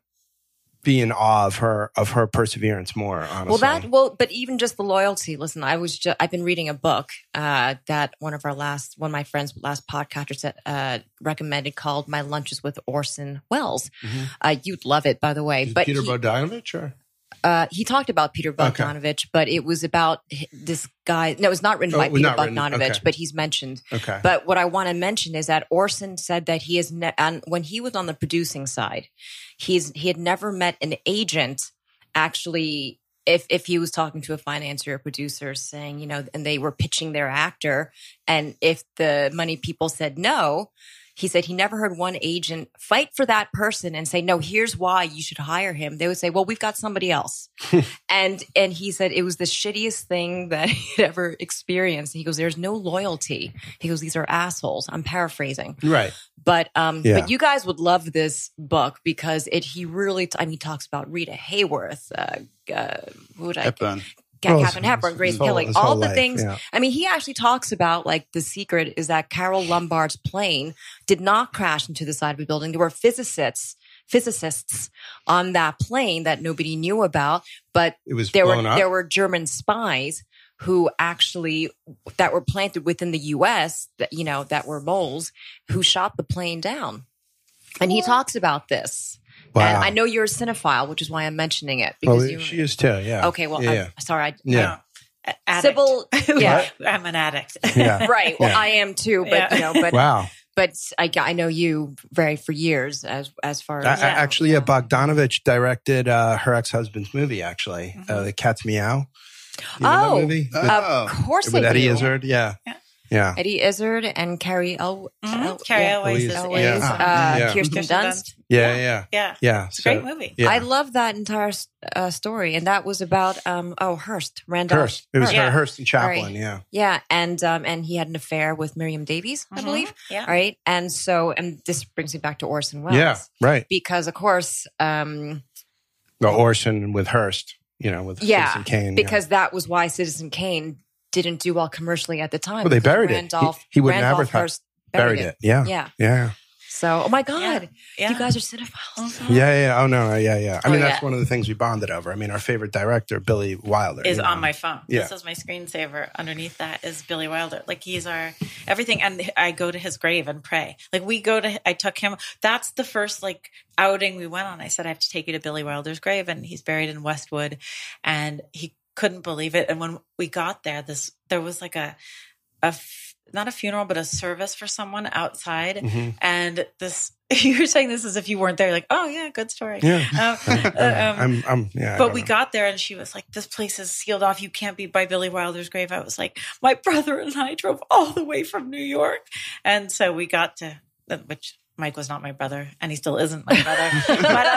be in awe of her of her perseverance more. Honestly, well that well, but even just the loyalty. Listen, I was just I've been reading a book uh, that one of our last one of my friends last podcasters uh, recommended called "My Lunches with Orson Welles." Mm-hmm. Uh, you'd love it, by the way. Is it but Peter he, Bogdanovich, or uh, he talked about Peter Okay. Bogdanovich, but it was about h- this guy. No, it's not written Oh, by it was Peter not written. Bogdanovich, Okay. but he's mentioned. okay, But what I want to mention is that Orson said that he is ne- and when he was on the producing side, he's he had never met an agent actually. If if he was talking to a financier or producer saying, you know, and they were pitching their actor, and if the money people said no, he said he never heard one agent fight for that person and say, no, here's why you should hire him. They would say, well, we've got somebody else. and and he said it was the shittiest thing that he'd ever experienced. He goes, there's no loyalty. He goes, these are assholes. I'm paraphrasing. right. But um, Yeah. but you guys would love this book because it he really t- I mean he talks about Rita Hayworth, uh, uh, who would I Hepburn. Well, Catherine Hepburn, Grace his whole- Kelly, his all whole the life, things. yeah. I mean, he actually talks about like the secret is that Carol Lombard's plane did not crash into the side of a building. There were physicists physicists on that plane that nobody knew about, but It was there were blown up. there were German spies who actually that were planted within the U S that you know that were moles who shot the plane down. And he talks about this. Wow. And I know you're a cinephile, which is why I'm mentioning it Well, because you she is too. Yeah. Okay, well, yeah, I'm yeah. sorry. I, Yeah. A- addict. Sybil, yeah. I'm an addict. Yeah. Right. Well, Yeah. I am too, but Yeah. you know, but Wow. but I, I know you very for years as as far I, as I, actually, yeah, Bogdanovich directed uh, her ex-husband's movie. Actually, Mm-hmm. uh, the Cat's Meow. You know that Oh, movie? uh, With- of course with I Eddie do. Izzard. Yeah. Yeah. Yeah. Eddie Izzard and Carrie El, Mhm. El Carrie yeah. Elwes is Elwes, Elwes, yeah. uh, Yeah. Kirsten Kirsten Dunst. Yeah. Yeah. Yeah. Yeah. It's a great movie. Yeah. I love that entire uh, story, and that was about um oh Hearst Randolph Hearst. It was Yeah. her, Hearst and Chaplin. Right. Yeah. Yeah, and um and he had an affair with Miriam Davies, I Mhm. believe. Yeah. All right, and so and this brings me back to Orson Welles. Yeah. Right. because of course, um The Orson with Hearst. You know, with yeah, Citizen Kane. yeah. because that was why Citizen Kane didn't do well commercially at the time. Well, they because buried it. Randolph, He- he wouldn't Randolph advertise- Hearst buried it. Yeah. Yeah. Yeah. So, oh my God, Yeah. you guys are cinephiles. Mhm. Yeah. Yeah. Oh no. Yeah. Yeah. I Oh, mean, that's yeah. one of the things we bonded over. I mean, our favorite director, Billy Wilder, Is you know. on my phone. Yeah. This is my screensaver. Underneath that is Billy Wilder. Like he's our everything. And I go to his grave and pray. Like we go to, I took him. That's the first like outing we went on. I said, I have to take you to Billy Wilder's grave. And he's buried in Westwood. And he couldn't believe it. And when we got there, this, there was like a, a, f- not a funeral, but a service for someone outside. Mhm. And this, you were saying this as if you weren't there. Like, oh yeah, good story. Yeah. Um, uh, um, I'm. I'm. Yeah. I but don't we know. got there and she was like, this place is sealed off. You can't be by Billy Wilder's grave. I was like, my brother and I drove all the way from New York. And so we got to, which Mike was not my brother and he still isn't my brother. but,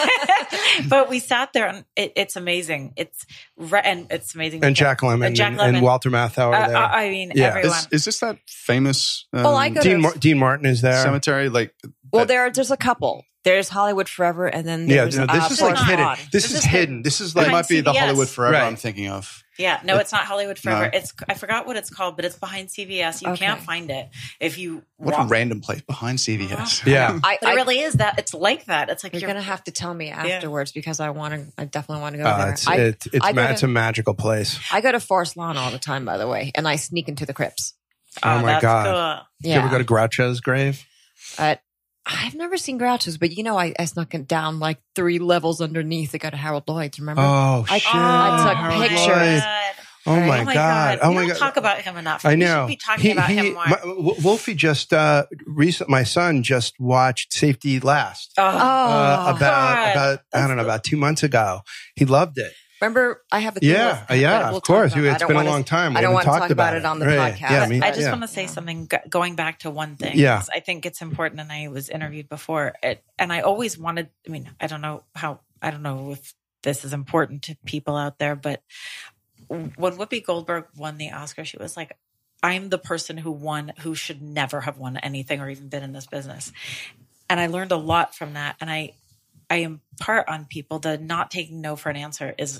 um, but we sat there and it, it's amazing. It's, re- and it's amazing. And Jack Lemmon And Jack and, Lemmon. and Walter Matthau are Uh, there. I mean, Yeah. everyone. Is, is this that famous um, Well, I go to- Dean, Mar- Dean Martin is there. cemetery? Like, Well, that- there there's a couple. There's Hollywood Forever, and then Yeah, there's no, this uh, is like Forest hidden. Lawn. This, This is is hidden. This is that like might be the C V S. Hollywood Forever Right. I'm thinking of. Yeah, no, it's not Hollywood Forever. No. It's I forgot what it's called, but it's behind C V S. You Okay. can't find it if you What walk. a random place behind C V S. yeah. I, But it I, really is that. It's like that. It's like you're you're, gonna have to tell me afterwards because I want to. I definitely want to go Uh, there. it's I, it, it's I go ma- to- it's a magical place. I go to Forest Lawn all the time, by the way, and I sneak into the crypts. Oh, my that's God. cool. Did you ever go to Groucho's grave? Uh, I've never seen Groucho's, but you know, I, I snuck it down like three levels underneath to go to Harold Lloyd's. Remember? Oh I- shit! I took Harold pictures. Lloyd. God. Oh Right? my, Oh my God. God. Oh we my don't God. talk about him enough. I We know. should be talking about him more. my- W- Wolfie just uh, recent. My son just watched Safety Last. oh, Uh, Oh, about God. about I That's don't know the- about two months ago. He loved it. remember, I have a thing Yeah, with- uh, but yeah, we'll of talk course. about it. I It's don't been a wanna- long time. We I don't haven't want to talked talk about about it on the Right. podcast. Yeah, me, I just yeah. want to say something go- going back to one thing. Yeah. 'cause I think it's important, and I was interviewed before, it, and I always wanted. I mean, I don't know how. I don't know if this is important to people out there, but when Whoopi Goldberg won the Oscar, she was like, "I'm the person who won, who should never have won anything or even been in this business," and I learned a lot from that. And I, I impart on people that not taking no for an answer is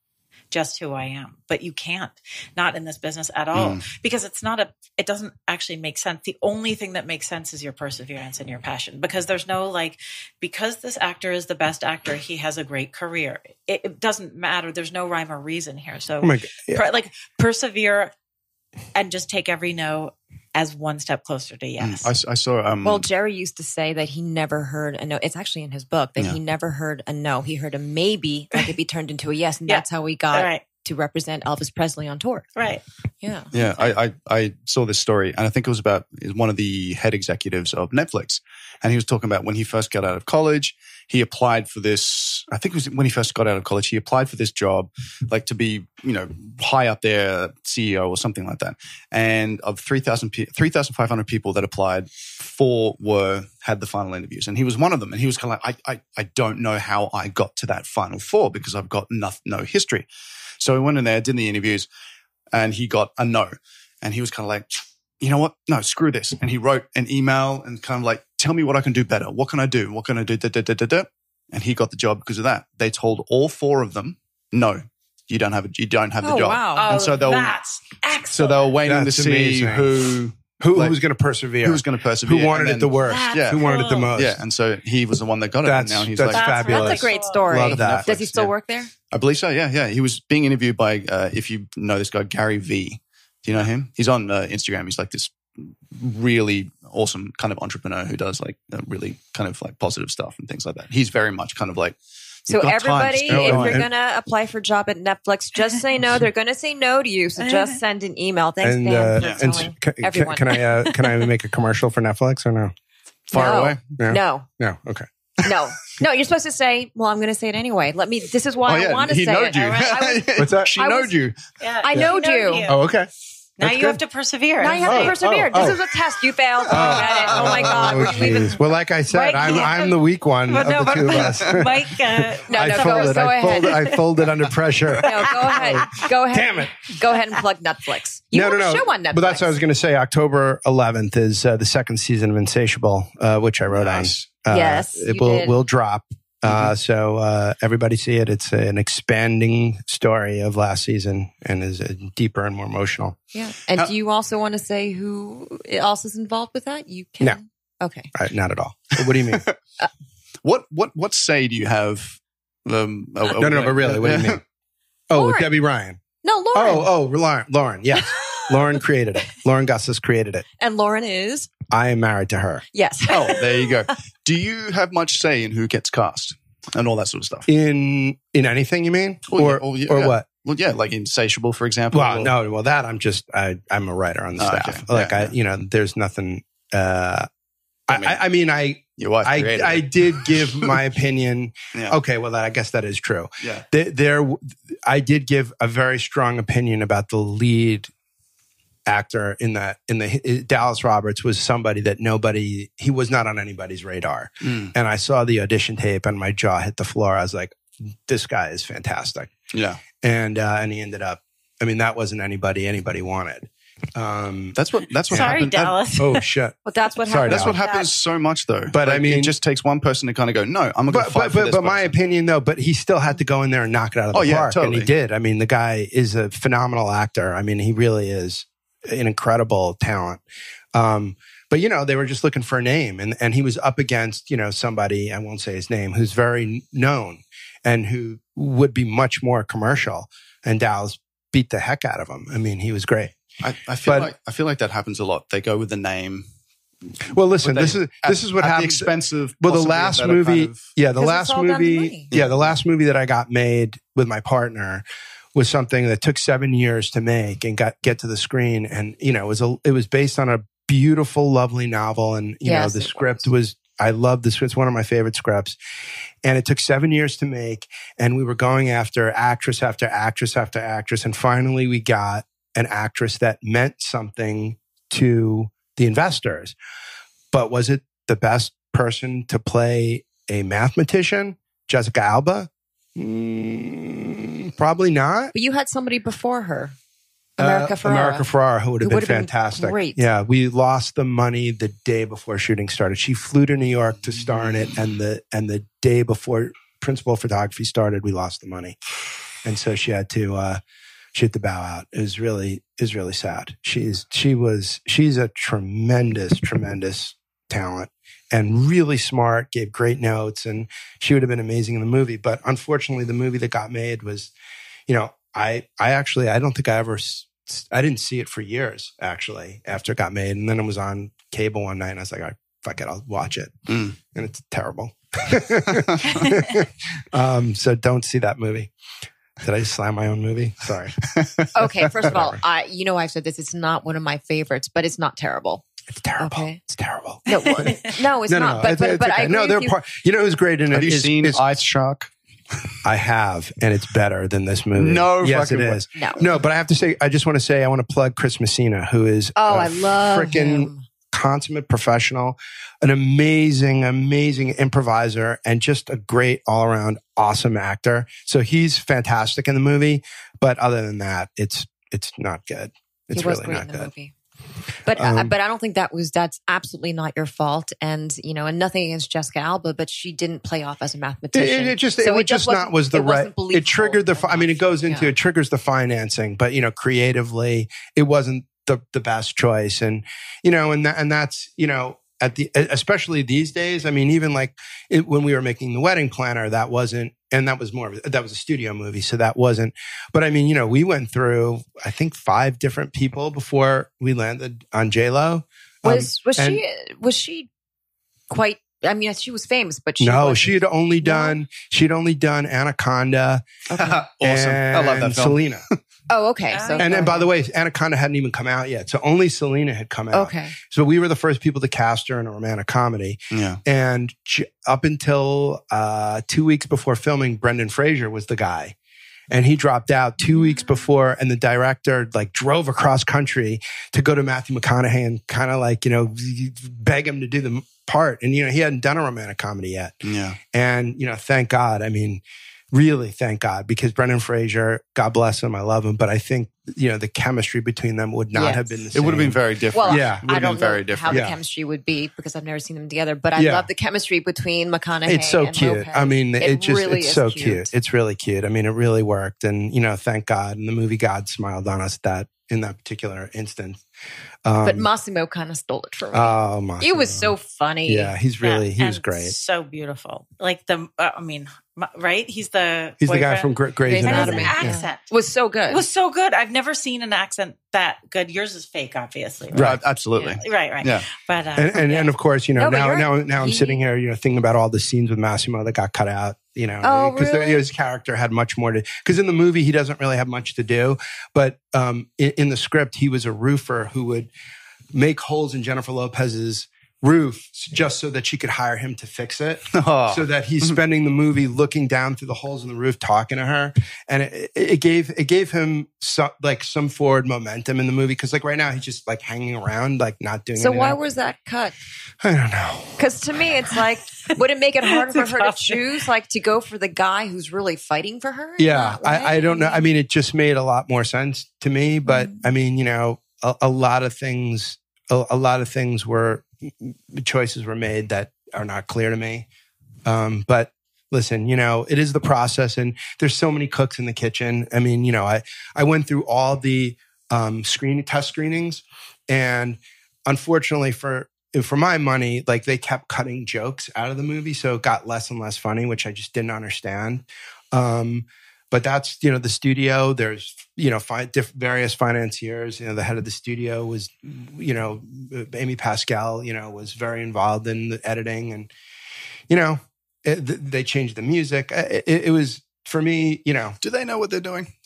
just who I am, but you can't, not in this business at all, Mm. because it's not a, it doesn't actually make sense. The only thing that makes sense is your perseverance and your passion, because there's no like, because this actor is the best actor, he has a great career. It, it doesn't matter. There's no rhyme or reason here. So Oh my God. Yeah. per- like persevere and just take every no as one step closer to yes. I, s- I saw. Um, Well, Jerry used to say that he never heard a no. It's actually in his book that Yeah. he never heard a no. He heard a maybe that could be turned into a yes, and Yeah. that's how he got right. to represent Elvis Presley on tour. Right. Yeah. Yeah, I, I, I saw this story, and I think it was about one of the head executives of Netflix. And he was talking about when he first got out of college, he applied for this. I think it was when he first got out of college, he applied for this job, like to be, you know, high up there, C E O or something like that. And of three thousand, three thousand five hundred people that applied, four were, had the final interviews. And he was one of them. And he was kind of like, I, I, I don't know how I got to that final four because I've got no, no history. So he went in there, did the interviews, and he got a no. And he was kind of like, you know what? No, screw this. And he wrote an email and kind of like, tell me what I can do better. What can I do? What can I do? Da, da, da, da, da. And he got the job because of that. They told all four of them, no, you don't have a, you don't have the Oh, job. wow. And so they'll- that's excellent. So they were waiting That's to see amazing. who Who, Like, who was going to persevere? who was going to persevere. Who wanted And it then- the worst? That's Yeah. Who wanted it the cool. most? Yeah, and so he was the one that got it. That's- and now he's that's like, That's fabulous. That's a great story. Love that. Does he still Yeah. work there? I believe so. Yeah, yeah. He was being interviewed by, uh, if you know this guy, Gary Vee. Do you know him? He's on uh, Instagram. He's like this really awesome kind of entrepreneur who does like uh, really kind of like positive stuff and things like that. He's very much kind of like, So you've got time, everybody, just if go on. you're gonna apply for a job at Netflix, just say no. They're gonna say no to you. So just send an email. Thanks, and Dan, uh, for and telling can, everyone. can I uh, can I make a commercial for Netflix or no? far No. away. Yeah. No, No. Okay. no, no. You're supposed to say, "Well, I'm going to say it anyway." Let me. This is why Oh I yeah, want to he say knowed it. you. all right? I was- What's that? She I knowed was- you. Yeah. I knowed you. Oh, okay. Now That's you good. have to persevere. Now you have Oh, to persevere. oh, this oh. is a test. You failed. Oh, got it. Oh my God. Oh, Were you even? geez. Well, like I said, Mike, I'm yeah. I'm the weak one But of no, the but two of us. Mike, uh, No, I no, go, folded. go I ahead. folded. I folded under pressure. No, go ahead. Go ahead. Damn it. Go ahead and plug Netflix. You no, have no, a no. show on Netflix. But that's what I was going to say. October eleventh is uh, the second season of Insatiable, uh, which I wrote Nice. on. Uh, Yes, it you will did. will drop. Uh, so uh, everybody see it. It's an expanding story of last season and is uh, deeper and more emotional. Yeah. And How- do you also want to say who else is involved with that? You can. No. Okay. Right, not at all. What do you mean? What what what say do you have? Um, oh, no, no, no, but really, what do you mean? Oh, Lauren. Debbie Ryan. No, Lauren. Oh, oh, Lauren. Lauren, yes. Lauren created it. Lauren Gustis created it. And Lauren is? I am married to her. Yes. Oh, there you go. Do you have much say in who gets cast and all that sort of stuff? In in anything, you mean? Well, or yeah, well, yeah, or yeah. what? Well, yeah, like Insatiable, for example. Well, or- no, well, that I'm just I I'm a writer on the Oh, staff. okay. Like Yeah, I, yeah. you know, there's nothing. Uh, I I, mean, I, I mean, I your wife I created I it. did give my opinion. Yeah. Okay, well, that, I guess that is true. Yeah. There, there, I did give a very strong opinion about the lead actor in that. In the Dallas Roberts was somebody that nobody. He was not on anybody's radar. Mm. And I saw the audition tape, and my jaw hit the floor. I was like, "This guy is fantastic." Yeah. And uh, and he ended up. I mean, that wasn't anybody anybody wanted. Um, That's what that's what sorry, happened. that- Dallas. oh shit! Well, that's what Sorry, happened. That's what Dallas. happens so much, though. But, Like, I mean- it just takes one person to kind of go, "No, I'm going to But fight but for but, this." but my person." opinion, though, but he still had to go in there and knock it out of the Oh, yeah, park, and he totally. did. I mean, the guy is a phenomenal actor. I mean, he really is an incredible talent. Um, but you know, they were just looking for a name, and and he was up against you know somebody, I won't say his name, who's very known and who would be much more commercial. And Dallas beat the heck out of him. I mean, he was great. I, I feel but- like I feel like that happens a lot. They go with the name. Well, listen, but they- this is at- this is what at the happens. expense of Well, the possibly a last better movie, kind of- yeah, the Because last it's all down to movie, money. yeah, the last movie that I got made with my partner was something that took seven years to make and got get to the screen. And, you know, it was a, it was based on a beautiful, lovely novel. And, you Yes, know, the it script was, I love the script. It's one of my favorite scripts. And it took seven years to make. And we were going after actress after actress after actress. And finally we got an actress that meant something to the investors. But was it the best person to play a mathematician? Jessica Alba? Mm, probably not. But you had somebody before her, America uh, Ferrera. America Ferrara, who would have Who been would have been fantastic. great. Yeah, we lost the money the day before shooting started. She flew to New York to star in it, and the and the day before principal photography started, we lost the money, and so she had to uh, she had to bow out. It was really it was really sad. She's she was she's a tremendous tremendous talent. And really smart, gave great notes, and she would have been amazing in the movie. But unfortunately, the movie that got made was, you know, I, I actually, I don't think I ever, I didn't see it for years, actually, after it got made. And then it was on cable one night, and I was like, oh, fuck it, I'll watch it. Mm. And it's terrible. um, so don't see that movie. Did I slam my own movie? Sorry. Okay, first of all, I you know I've said this. It's not one of my favorites, but it's not terrible. It's terrible. Okay. It's terrible. No, well, no, it's no, not. no, But it's, but, it's but okay. I agree no, with they're you. part. You know who's great in it? Have you is- seen is- Ice Shark? I have, and it's better than this movie. No yes, it fucking way. is. No. No, but I have to say, I just want to say, I want to plug Chris Messina, who is Oh, a I love freaking him. consummate professional, an amazing, amazing improviser, and just a great all around awesome actor. So he's fantastic in the movie, but other than that, it's it's not good. It's He was really great not in the good. movie. But uh, Um, but I don't think that was that's absolutely not your fault. And you know, and nothing against Jessica Alba, but she didn't play off as a It, mathematician. it, it just So it, it was just just not wasn't- was the it wasn't right. It believable triggered the. fi- I mean, it goes into Yeah. it triggers the financing, but you know, creatively, it wasn't the the best choice, and you know, and that, and that's you know, at the especially these days. I mean, even like it, when we were making The Wedding Planner, that wasn't, and that was more of a, that was a studio movie, so that wasn't. But I mean, you know, we went through I think five different people before we landed on J Lo. Was was and- she was she quite? I mean, she was famous, but she no, wasn't- she had only No? done she'd only done Anaconda. Okay. Awesome. And I love that film. Selena. Oh, okay. So And then, by the way, Anaconda hadn't even come out yet. So only Selena had come out. okay. So we were the first people to cast her in a romantic comedy. Yeah. And j- up until uh, two weeks before filming, Brendan Fraser was the guy. And he dropped out two weeks before, and the director like drove across country to go to Matthew McConaughey and kind of like, you know, beg him to do the part. And, you know, he hadn't done a romantic comedy yet. Yeah. And, you know, thank God. I mean, really thank God, because Brendan Fraser, God bless him, I love him, but I think, you know, the chemistry between them would not Yes. have been the It same. would have been very different. Well, Yeah. It would I have don't been very know different. how the Yeah. chemistry would be because I've never seen them together. But I Yeah. love the chemistry between McConaughey. It's so and cute. Lopez. I mean, it, It just, really it's is so cute. cute. It's really cute. I mean, it really worked. And, you know, thank God. And the movie God smiled on us that in that particular instance. Um, But Massimo kind of stole it from me. oh, my He was so funny. Yeah, he's really, he Yeah, was and great. So beautiful. Like the, uh, I mean, m- right? He's the He's the guy boyfriend. from Gra- Grey's Grey's And his Anatomy. Anatomy. Yeah. accent was so good. was so good. I've never seen an accent that good. Yours is fake, obviously. Right, Right. Absolutely. Yeah, right, right. Yeah. But uh, And, and, yeah. and of course, you know, No, but now, you're- now, now I'm he- sitting here, you know, thinking about all the scenes with Massimo that got cut out, you know, Oh, because really? his character had much more to, because in the movie, he doesn't really have much to do. But um, in, in the script, he was a roofer who would make holes in Jennifer Lopez's roof just so that she could hire him to fix it. Oh. So that he's spending the movie looking down through the holes in the roof, talking to her, and it, it gave it gave him so, like some forward momentum in the movie, because like right now he's just like hanging around, like not doing. so anything. why was that cut? I don't know. Because to me, it's like, would it make it harder for It's her to tough. choose, like to go for the guy who's really fighting for her? Yeah, Not right? I, I don't know. I mean, it just made a lot more sense to me, but Mm. I mean, you know, a, a lot of things, a, a lot of things were choices were made that are not clear to me. Um, but listen, you know, it is the process, and there's so many cooks in the kitchen. I mean, you know, I I went through all the um, screen test screenings, and unfortunately for for my money, like they kept cutting jokes out of the movie, so it got less and less funny, which I just didn't understand. Um, but that's, you know, the studio. There's, you know, fi- diff- various financiers. You know, the head of the studio was, you know, Amy Pascal. You know, was very involved in the editing, and you know, it, th- they changed the music. It, it, it was for me. You know, Do they know what they're doing?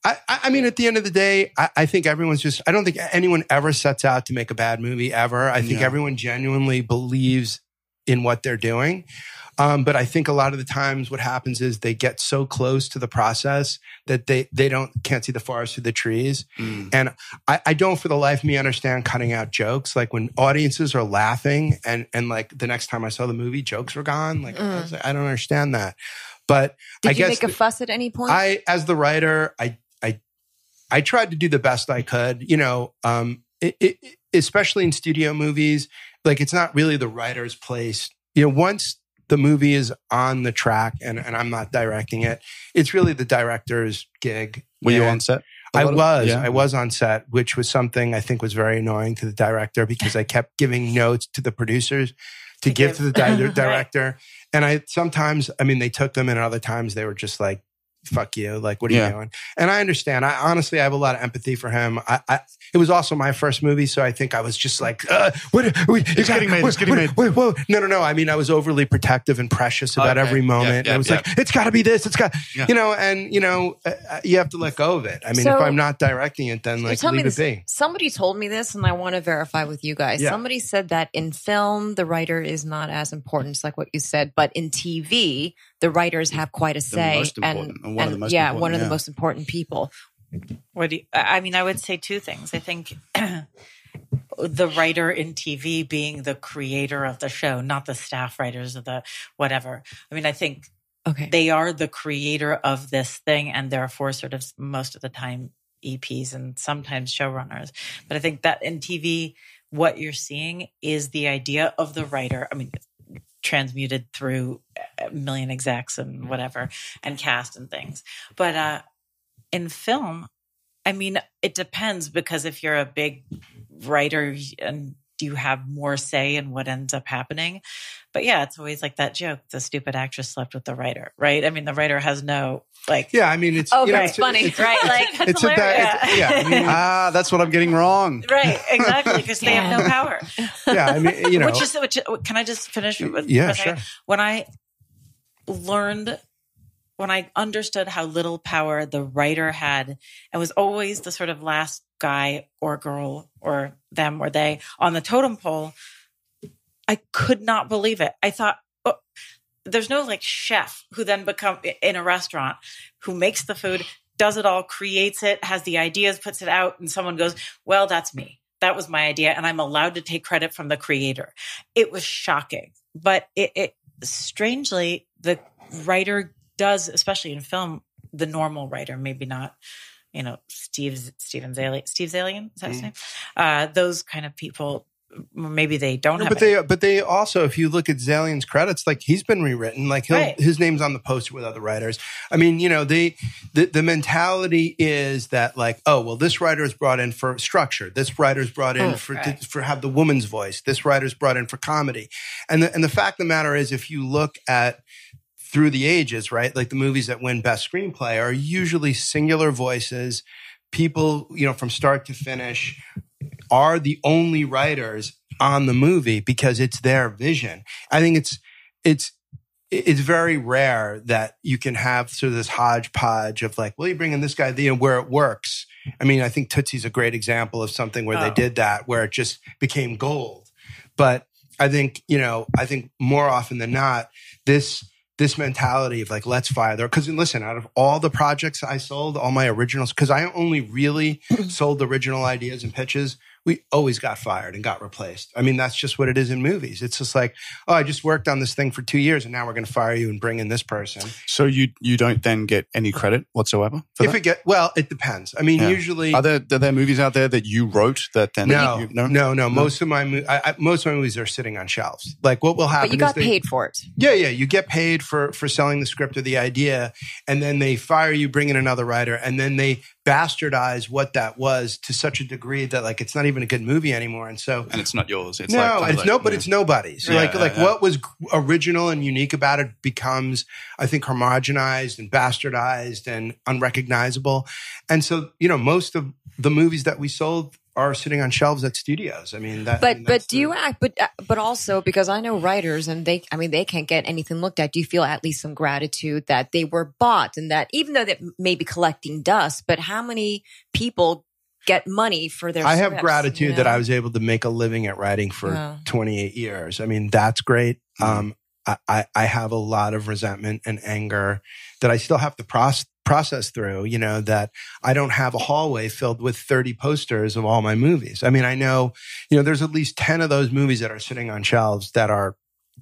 I, I mean, at the end of the day, I, I think everyone's just, I don't think anyone ever sets out to make a bad movie ever. I think Yeah. everyone genuinely believes in what they're doing. Um, but I think a lot of the times what happens is they get so close to the process that they, they don't, can't see the forest through the trees. Mm. And I, I don't for the life of me understand cutting out jokes. Like when audiences are laughing and, and like the next time I saw the movie, jokes were gone. Like, Mm. I, was like I don't understand that. But Did I you guess make a fuss at any point? I, as the writer, I, I, I tried to do the best I could, you know, um, it, it, especially in studio movies, like it's not really the writer's place. You know, once the movie is on the track and, and I'm not directing it, it's really the director's gig. Were you And on set? a I lot of- was. yeah. I was on set, which was something I think was very annoying to the director because I kept giving notes to the producers to, To give, give. to the di- Right. director. And I sometimes, I mean, they took them and other times they were just like, fuck you. Like, what are Yeah. you doing? And I understand. I honestly, I have a lot of empathy for him. I, I it was also my first movie. So I think I was just like, uh, what, what, It's getting made, it's getting made. Wait, whoa. No, no, no. I mean, I was overly protective and precious about Okay. every moment. Yeah, and yeah, I was yeah. like, it's got to be this. It's got, Yeah. you know, and, you know, uh, you have to let go of it. I mean, So- if I'm not directing it, then You like tell me leave it this. be. Somebody told me this, and I want to verify with you guys. Yeah. Somebody said that in film, the writer is not as important, just like what you said, but in T V, the writers have quite a say. most important, and, and one of the and, most yeah, important, one of the yeah. most important people. What do you, I I mean, I would say two things. I think the writer in T V being the creator of the show, not the staff writers of the whatever. I mean, I think Okay. they are the creator of this thing and therefore sort of most of the time E Ps and sometimes showrunners. But I think that in T V, what you're seeing is the idea of the writer. I mean, transmuted through a million execs and whatever and cast and things. But uh, in film, I mean, it depends because if you're a big writer and you have more say in what ends up happening. But yeah, it's always like that joke, the stupid actress slept with the writer, right? I mean, the writer has no, like, Yeah. I mean, it's, Oh, you know, that's it's a- funny. it's a- right? Like, It's a, di- hilarious. it's, yeah. I mean, Ah, that's what I'm getting wrong. right, exactly, because they have no power. yeah. I mean, you know, Which is, which, can I just finish? With, Yeah, with that? sure. When I learned, when I understood how little power the writer had, and was always the sort of last guy or girl or them or they on the totem pole, I could not believe it. I thought, oh, there's no like chef who then become in a restaurant who makes the food, does it all, creates it, has the ideas, puts it out, and someone goes, well, that's me. That was my idea. And I'm allowed to take credit from the creator. It was shocking. But it, it strangely, the writer does, especially in film, the normal writer, maybe not, you know, Steve, Steven Zalian, Steve Zalian, is that his Mm. name? Uh, those kind of people, maybe they don't No, have but any- they, but they also, if you look at Zalian's credits, like he's been rewritten. Like he'll, Right. his name's on the poster with other writers. I mean, you know, they, the, the mentality is that like, oh, well, this writer is brought in for structure. This writer's brought in Oh, for right. to, for have the woman's voice. This writer's brought in for comedy. And the and the fact of the matter is, if you look at through the ages, right, like the movies that win best screenplay are usually singular voices. People, you know, from start to finish are the only writers on the movie because it's their vision. I think it's it's it's very rare that you can have sort of this hodgepodge of like, well, you bring in this guy, you know, where it works. I mean, I think Tootsie's a great example of something where Oh. they did that, where it just became gold. But I think, you know, I think more often than not, this this mentality of like, let's fire there. Because listen, out of all the projects I sold, all my originals, because I only really sold original ideas and pitches, we always got fired and got replaced. I mean, that's just what it is in movies. It's just like, oh, I just worked on this thing for two years and now we're going to fire you and bring in this person. So you you don't then get any credit whatsoever for If that? it get, well, it depends. I mean, Yeah. usually. Are there, are there movies out there that you wrote that then? No, you, no, no, Most of my mo- I, I, most of my movies are sitting on shelves. Like what will happen? But you got is they, paid for it. Yeah, yeah. You get paid for for selling the script or the idea, and then they fire you, bring in another writer, and then they bastardize what that was to such a degree that like it's not even a good movie anymore. And so And it's not yours. It's no, like, it's like, no, but yeah. it's nobody's. So Yeah, like yeah, like yeah. what was g- original and unique about it becomes, I think, homogenized and bastardized and unrecognizable. And so you know, most of the movies that we sold are sitting on shelves at studios. I mean, that. But I mean, but that's do the- you act? But uh, but also because I know writers and they, I mean, they can't get anything looked at. Do you feel at least some gratitude that they were bought and that even though they may be collecting dust, but how many people get money for their? I have scripts, gratitude you that I know? was able to make a living at writing for Yeah. twenty-eight years. I mean, that's great. Mhm. Um, I, I, I have a lot of resentment and anger that I still have to process process through, you know, that I don't have a hallway filled with thirty posters of all my movies. I mean, I know, you know, there's at least ten of those movies that are sitting on shelves that are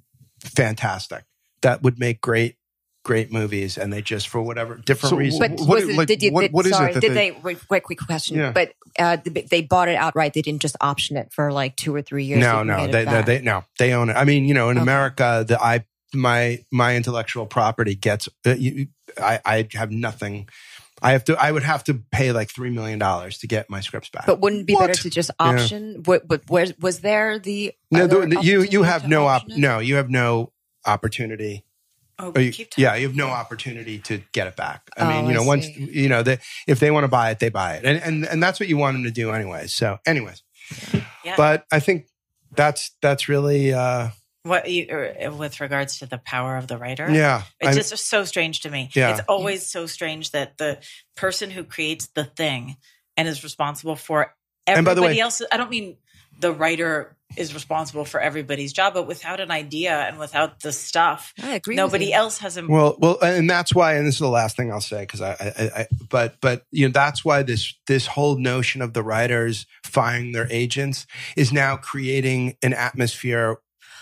fantastic, that would make great, great movies. And they just, for whatever different So reasons. But What was it- it, like, did you, what- did, what is it sorry, that did they- they, wait, quick, quick question. Yeah. But uh, they bought it outright. They didn't just option it for like two or three years. No, You no, made it they, they, back. they, no, they own it. I mean, you know, in Okay. America, the I, my, my intellectual property gets, uh, you, I, I have nothing. I have to, I would have to pay like three million dollars to get my scripts back. But wouldn't it be What? better to just option? What, but where, was there the no, other the, the- you, you opportunity have to no, op, option it? no, you have no opportunity. Oh, Or you, keep talking. yeah, you have no opportunity to get it back. I Oh, mean, you know, I once, see. you know, they, if they want to buy it, they buy it. And, and, and that's what you want them to do anyway. So anyways, Yeah. but I think that's, that's really, uh, What you, er, with regards to the power of the writer? yeah. It's I- just so strange to me. Yeah. It's always so strange that the person who creates the thing and is responsible for everybody And by the way- else. I don't mean the writer is responsible for everybody's job, but without an idea and without the stuff, I agree. nobody with you. else has a. Well, well, and that's why, and this is the last thing I'll say because I, I, I, but, but you know, that's why this this whole notion of the writers firing their agents is now creating an atmosphere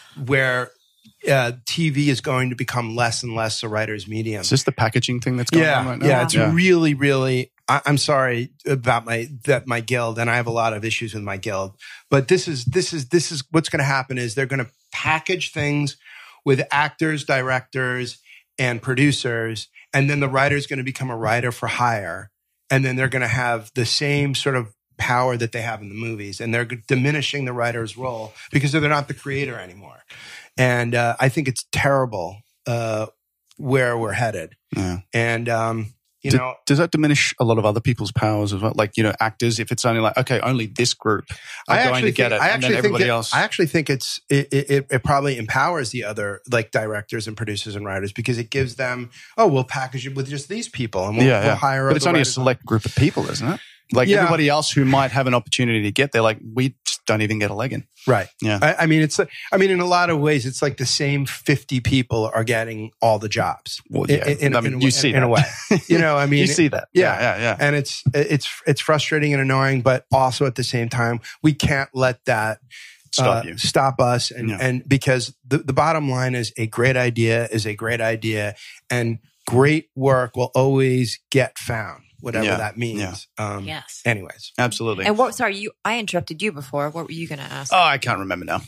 where uh, T V is going to become less and less a writer's medium. Is this the packaging thing that's going Yeah, on right now? yeah, it's really, really. I, I'm sorry about my that my guild, and I have a lot of issues with my guild. But this is this is this is what's going to happen is they're going to package things with actors, directors, and producers, and then the writer's going to become a writer for hire, and then they're going to have the same sort of power that they have in the movies, and they're diminishing the writer's role because they're not the creator anymore. And uh, I think it's terrible uh, where we're headed. Yeah. And um, you Do- know, does that diminish a lot of other people's powers as well? Like, you know, actors, if it's only like, okay, only this group are I going actually to get think, it, I and actually then think everybody it- else. I actually think it's it, it it probably empowers the other like directors and producers and writers because it gives them oh we'll package it with just these people and we'll, yeah, we'll yeah. hire. But it's other only a writers. select group of people, isn't it? Like Yeah. everybody else who might have an opportunity to get there, like we just don't even get a leg in. Right. Yeah. I, I mean, it's. I mean, in a lot of ways, it's like the same fifty people are getting all the jobs. Well, yeah. In, in, I mean, in, you in, see in that. a way. You know, I mean, you see that. yeah. Yeah, yeah. and it's it's it's frustrating and annoying, but also at the same time, we can't let that Stop uh, you. stop us. And Yeah. and because the the bottom line is a great idea is a great idea, and great work will always get found, whatever Yeah. that means. Yeah. Um, Yes. Anyways, Absolutely. And what? Sorry, you. I interrupted you before. What were you going to ask? Oh, I can't remember now.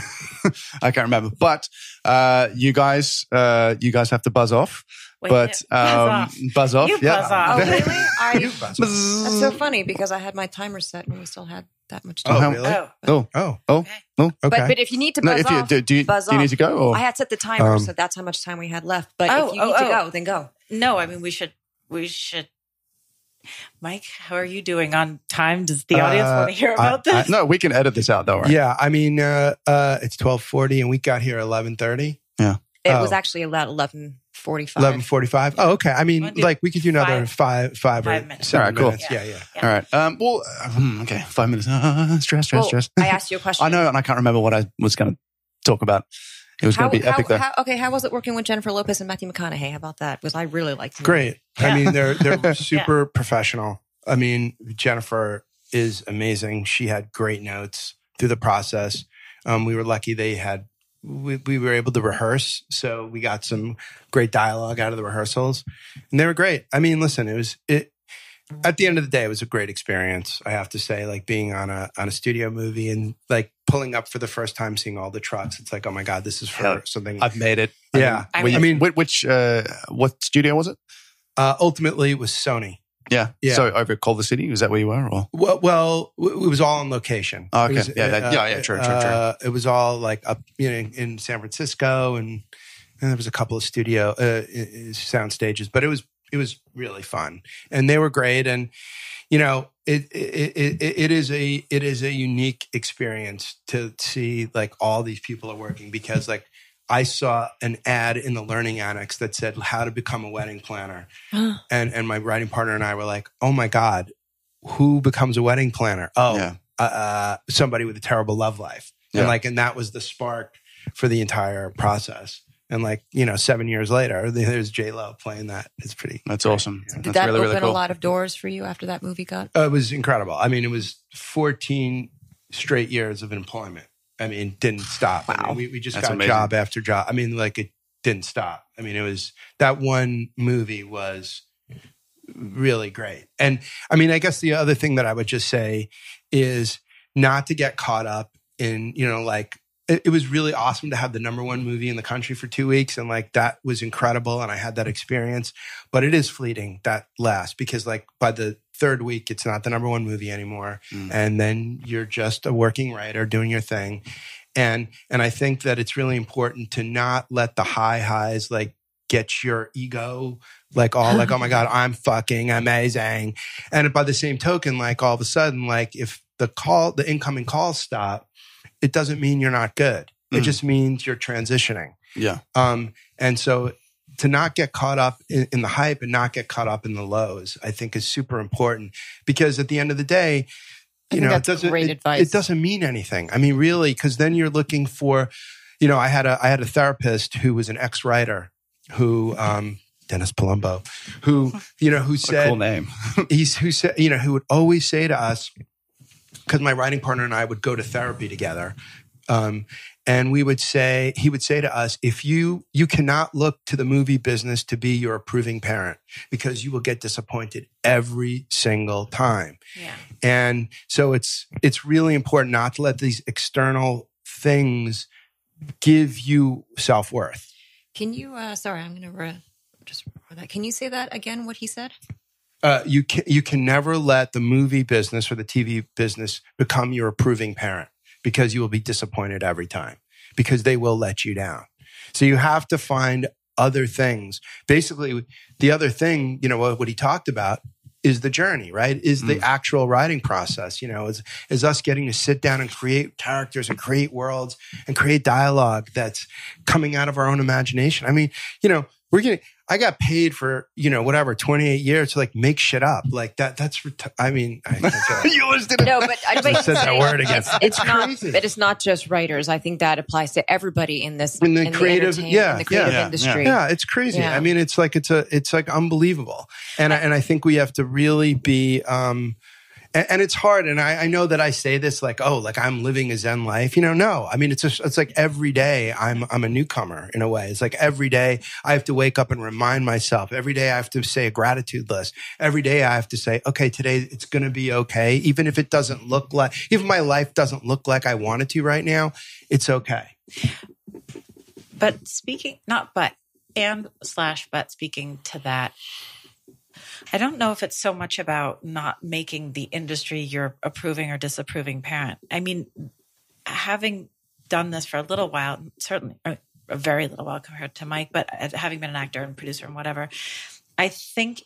I can't remember. But uh, you guys, uh, you guys have to buzz off. Wait, but buzz um, off. buzz off. You yeah. buzz off. Oh, really? I, You buzz. that's so funny because I had my timer set and we still had that much Oh, time. how- really? Oh, Oh, Oh, oh, Okay. oh. okay. But but if you need to No, buzz if you off, do, do you, buzz do you off. need to go? Or? I had set the timer, Um, so that's how much time we had left. But Oh, if you oh, need to oh. go, then go. no, I mean, we should, we should. Mike, how are you doing on time? Does the audience Uh, want to hear I- about this? No, we can edit this out, though. Right? Yeah, I mean, uh, uh, it's twelve forty, and we got here eleven thirty. It Oh. was actually about eleven forty-five. Eleven forty-five. Oh, okay. I mean, Wanna do like we could do another five- five, five, five or minutes. seven All right, cool. minutes. Yeah, yeah. All right. Um, well, uh, hmm, okay. Five minutes. Uh, stress, stress, Well, stress. I asked you a question. I know, and I can't remember what I was going to talk about. It was How, going to be epic, how, though. how, okay, how was it working with Jennifer Lopez and Matthew McConaughey? How about that? Because I really liked them. Great. Yeah. I mean, they're they're super professional. I mean, Jennifer is amazing. She had great notes through the process. Um, we were lucky they had we, we were able to rehearse, so we got some great dialogue out of the rehearsals, and they were great. I mean, listen, it was it. At the end of the day, it was a great experience. I have to say, like being on a on a studio movie and like pulling up for the first time, seeing all the trucks. It's like, oh my god, this is for Hell, something. I've made it. Yeah. I I mean, I mean- which, which uh, what studio was it? Uh, ultimately, it was Sony. Yeah. Yeah. So over at Culver City, was that where you were? Or Well, well, w- it was all on location. Oh, okay. It was, Yeah, that- yeah, yeah, true, true, true. Uh, it was all like up, you know, in, in San Francisco, and, and there was a couple of studio uh, i- i- sound stages, but it was it was really fun, and they were great. And you know, it it it, it is a it is a unique experience to see like all these people are working, because like I saw an ad in the Learning Annex that said how to become a wedding planner, and and my writing partner and I were like, oh my god, who becomes a wedding planner? Oh, Yeah. uh, somebody with a terrible love life, Yeah. and like and that was the spark for the entire process. And like, you know, seven years later, there's J-Lo playing that. It's pretty. That's great. awesome. Yeah. Did That's that really, open really cool. a lot of doors for you after that movie got? Uh, it was incredible. I mean, it was fourteen straight years of employment. I mean, didn't stop. I Wow. mean, we, we just That's got amazing. job after job. I mean, like it didn't stop. I mean, it was, that one movie was really great. And I mean, I guess the other thing that I would just say is not to get caught up in, you know, like, it, it was really awesome to have the number one movie in the country for two weeks. And like, that was incredible. And I had that experience, but it is fleeting, that last, because like by the third week, it's not the number one movie anymore. Mm. And then you're just a working writer doing your thing. And, and I think that it's really important to not let the high highs like get your ego like all like, oh my God, I'm fucking amazing. And by the same token, like all of a sudden, like if the call, the incoming calls stop, it doesn't mean you're not good. It Mm. just means you're transitioning. Yeah. Um, and so to not get caught up in, in the hype and not get caught up in the lows, I think is super important, because at the end of the day, I you think know, it that's doesn't, great it, advice. it doesn't mean anything. I mean, really, because then you're looking for, you know, I had a, I had a therapist who was an ex-writer who, um, Dennis Palumbo, who, you know, who What a said, cool name. he's who said, you know, who would always say to us, because my writing partner and I would go to therapy together. Um, and we would say, he would say to us, if you, you cannot look to the movie business to be your approving parent, because you will get disappointed every single time. Yeah. And so it's, it's really important not to let these external things give you self-worth. Can you? Uh, sorry, I'm going to re- just record that. Can you say that again? What he said? Uh, you can, you can never let the movie business or the T V business become your approving parent, because you will be disappointed every time, because they will let you down. So you have to find other things. Basically, the other thing, you know, what, what he talked about is the journey, right? Is the Mm. actual writing process, you know, is, is us getting to sit down and create characters and create worlds and create dialogue that's coming out of our own imagination. I mean, you know, we're getting, I got paid for, you know, whatever, twenty-eight years to like make shit up. Like that, that's, ret- I mean, I, that's a, You always did it. No, but I I said that word again. It's, it's not. crazy. But it's not just writers. I think that applies to everybody in this In the creative- entertainment- yeah, in the creative yeah, industry. Yeah, it's crazy. Yeah. I mean, it's like it's a it's like unbelievable, and I, and I think we have to really be. Um, and, and it's hard, and I, I know that I say this like, oh, like I'm living a Zen life. You know, no. I mean, it's just, it's like every day I'm I'm a newcomer in a way. It's like every day I have to wake up and remind myself. Every day I have to say a gratitude list. Every day I have to say, okay, today it's going to be okay, even if it doesn't look like, even my life doesn't look like I want it to right now. It's okay. But speaking, not but, and slash but speaking to that, I don't know if it's so much about not making the industry your approving or disapproving parent. I mean, having done this for a little while, certainly a very little while compared to Mike, but having been an actor and producer and whatever, I think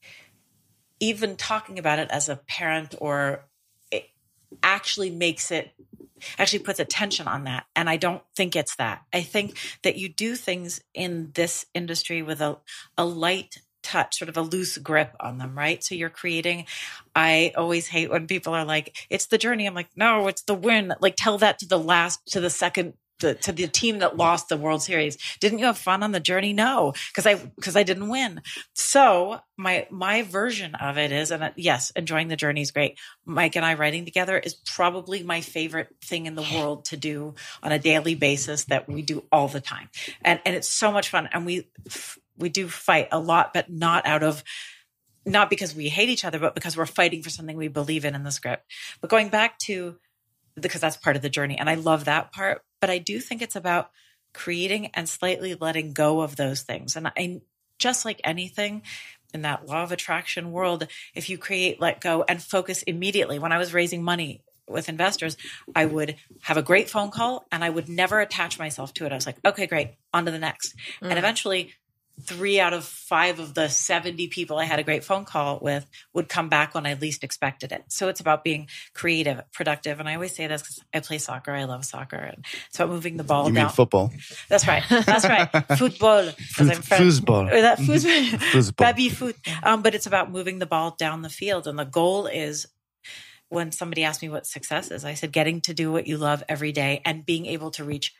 even talking about it as a parent or it actually makes it, actually puts attention on that. And I don't think it's that. I think that you do things in this industry with a, a light touch, sort of a loose grip on them, right? So you're creating, I always hate when people are like, it's the journey. I'm like, no, it's the win. Like tell that to the last, to the second, to, to the team that lost the World Series. Didn't you have fun on the journey? No, because I, because I didn't win. So my, my version of it is, and yes, enjoying the journey is great. Mike and I writing together is probably my favorite thing in the world to do on a daily basis that we do all the time. And, and it's so much fun. And we, we do fight a lot, but not out of, not because we hate each other, but because we're fighting for something we believe in in the script. But going back to, because that's part of the journey. And I love that part, but I do think it's about creating and slightly letting go of those things. And I, just like anything in that law of attraction world, if you create, let go and focus immediately. When I was raising money with investors, I would have a great phone call and I would never attach myself to it. I was like, okay, great. On to the next. Mm. And eventually three out of five of the seventy people I had a great phone call with would come back when I least expected it. So it's about being creative, productive. And I always say this because I play soccer. I love soccer. And so moving the ball You down. mean football? That's right. That's right. Football. Because I'm French. Foosball. Or that foosball. Foosball. Baby foot. Um, but it's about moving the ball down the field. And the goal is, when somebody asked me what success is, I said, getting to do what you love every day and being able to reach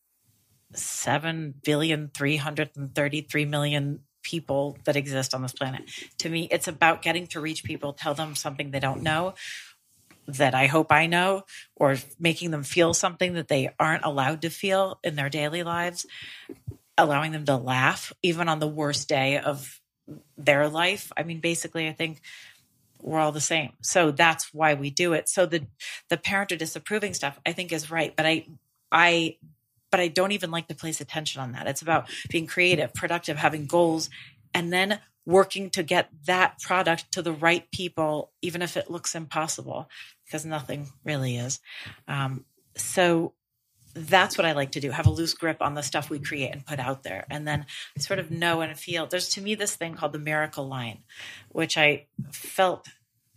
seven billion three hundred thirty-three million people that exist on this planet. To me, it's about getting to reach people, tell them something they don't know that I hope I know, or making them feel something that they aren't allowed to feel in their daily lives, allowing them to laugh even on the worst day of their life. I mean, basically, I think we're all the same. So that's why we do it. So the the parent or disapproving stuff, I think, is right. But I I But I don't even like to place attention on that. It's about being creative, productive, having goals, and then working to get that product to the right people, even if it looks impossible, because nothing really is. Um, so that's what I like to do, have a loose grip on the stuff we create and put out there. And then I sort of know and feel. There's, to me, this thing called the miracle line, which I felt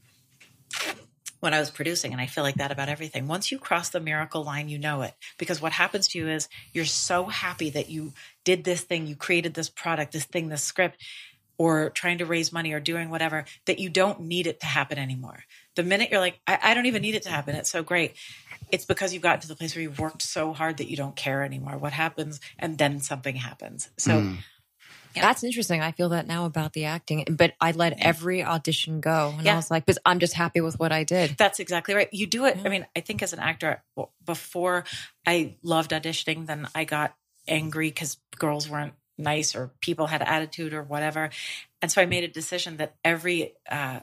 when I was producing, and I feel like that about everything. Once you cross the miracle line, you know it. Because what happens to you is you're so happy that you did this thing, you created this product, this thing, this script, or trying to raise money or doing whatever, that you don't need it to happen anymore. The minute you're like, I, I don't even need it to happen, it's so great. It's because you've gotten to the place where you've worked so hard that you don't care anymore what happens, and then something happens. So Mm. Yeah. That's interesting. I feel that now about the acting, but I let every audition go. And Yeah. I was like, because I'm just happy with what I did. That's exactly right. You do it. Yeah. I mean, I think as an actor, before I loved auditioning, then I got angry because girls weren't nice or people had attitude or whatever. And so I made a decision that every, uh,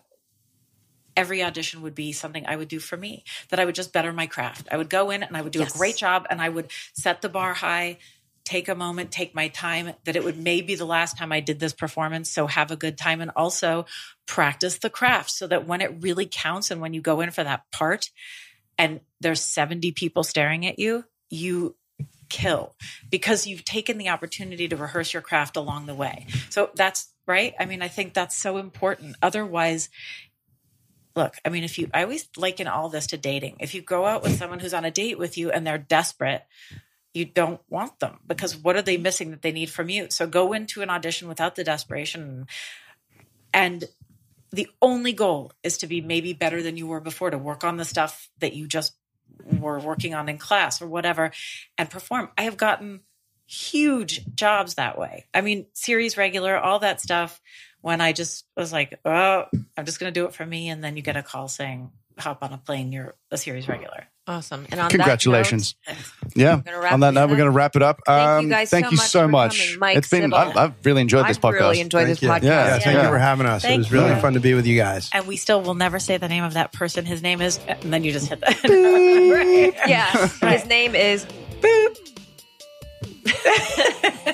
every audition would be something I would do for me, that I would just better my craft. I would go in and I would do Yes. a great job, and I would set the bar high, take a moment, take my time, that it would maybe the last time I did this performance. So have a good time, and also practice the craft so that when it really counts and when you go in for that part and there's seventy people staring at you, you kill, because you've taken the opportunity to rehearse your craft along the way. So that's right. I mean, I think that's so important. Otherwise, look, I mean, if you, I always liken all this to dating. If you go out with someone who's on a date with you and they're desperate, you don't want them, because what are they missing that they need from you? So go into an audition without the desperation. And the only goal is to be maybe better than you were before, to work on the stuff that you just were working on in class or whatever, and perform. I have gotten huge jobs that way. I mean, series regular, all that stuff, when I just was like, oh, I'm just going to do it for me. And then you get a call saying, hop on a plane, you're a series regular. Awesome. And on Congratulations. That note, Yeah. We're gonna wrap On that this note, up. we're going to wrap it up. Thank Um, you guys thank so you much so for much. coming. Mike, It's been, Sybil. I've, I've really enjoyed this I've podcast. really enjoyed this Thank you. podcast. Yeah, thank Yeah. you for having us. Thank it was really you. fun to be with you guys. And we still will never say the name of that person. His name is, and then you just hit that. Yeah. His name is Boop.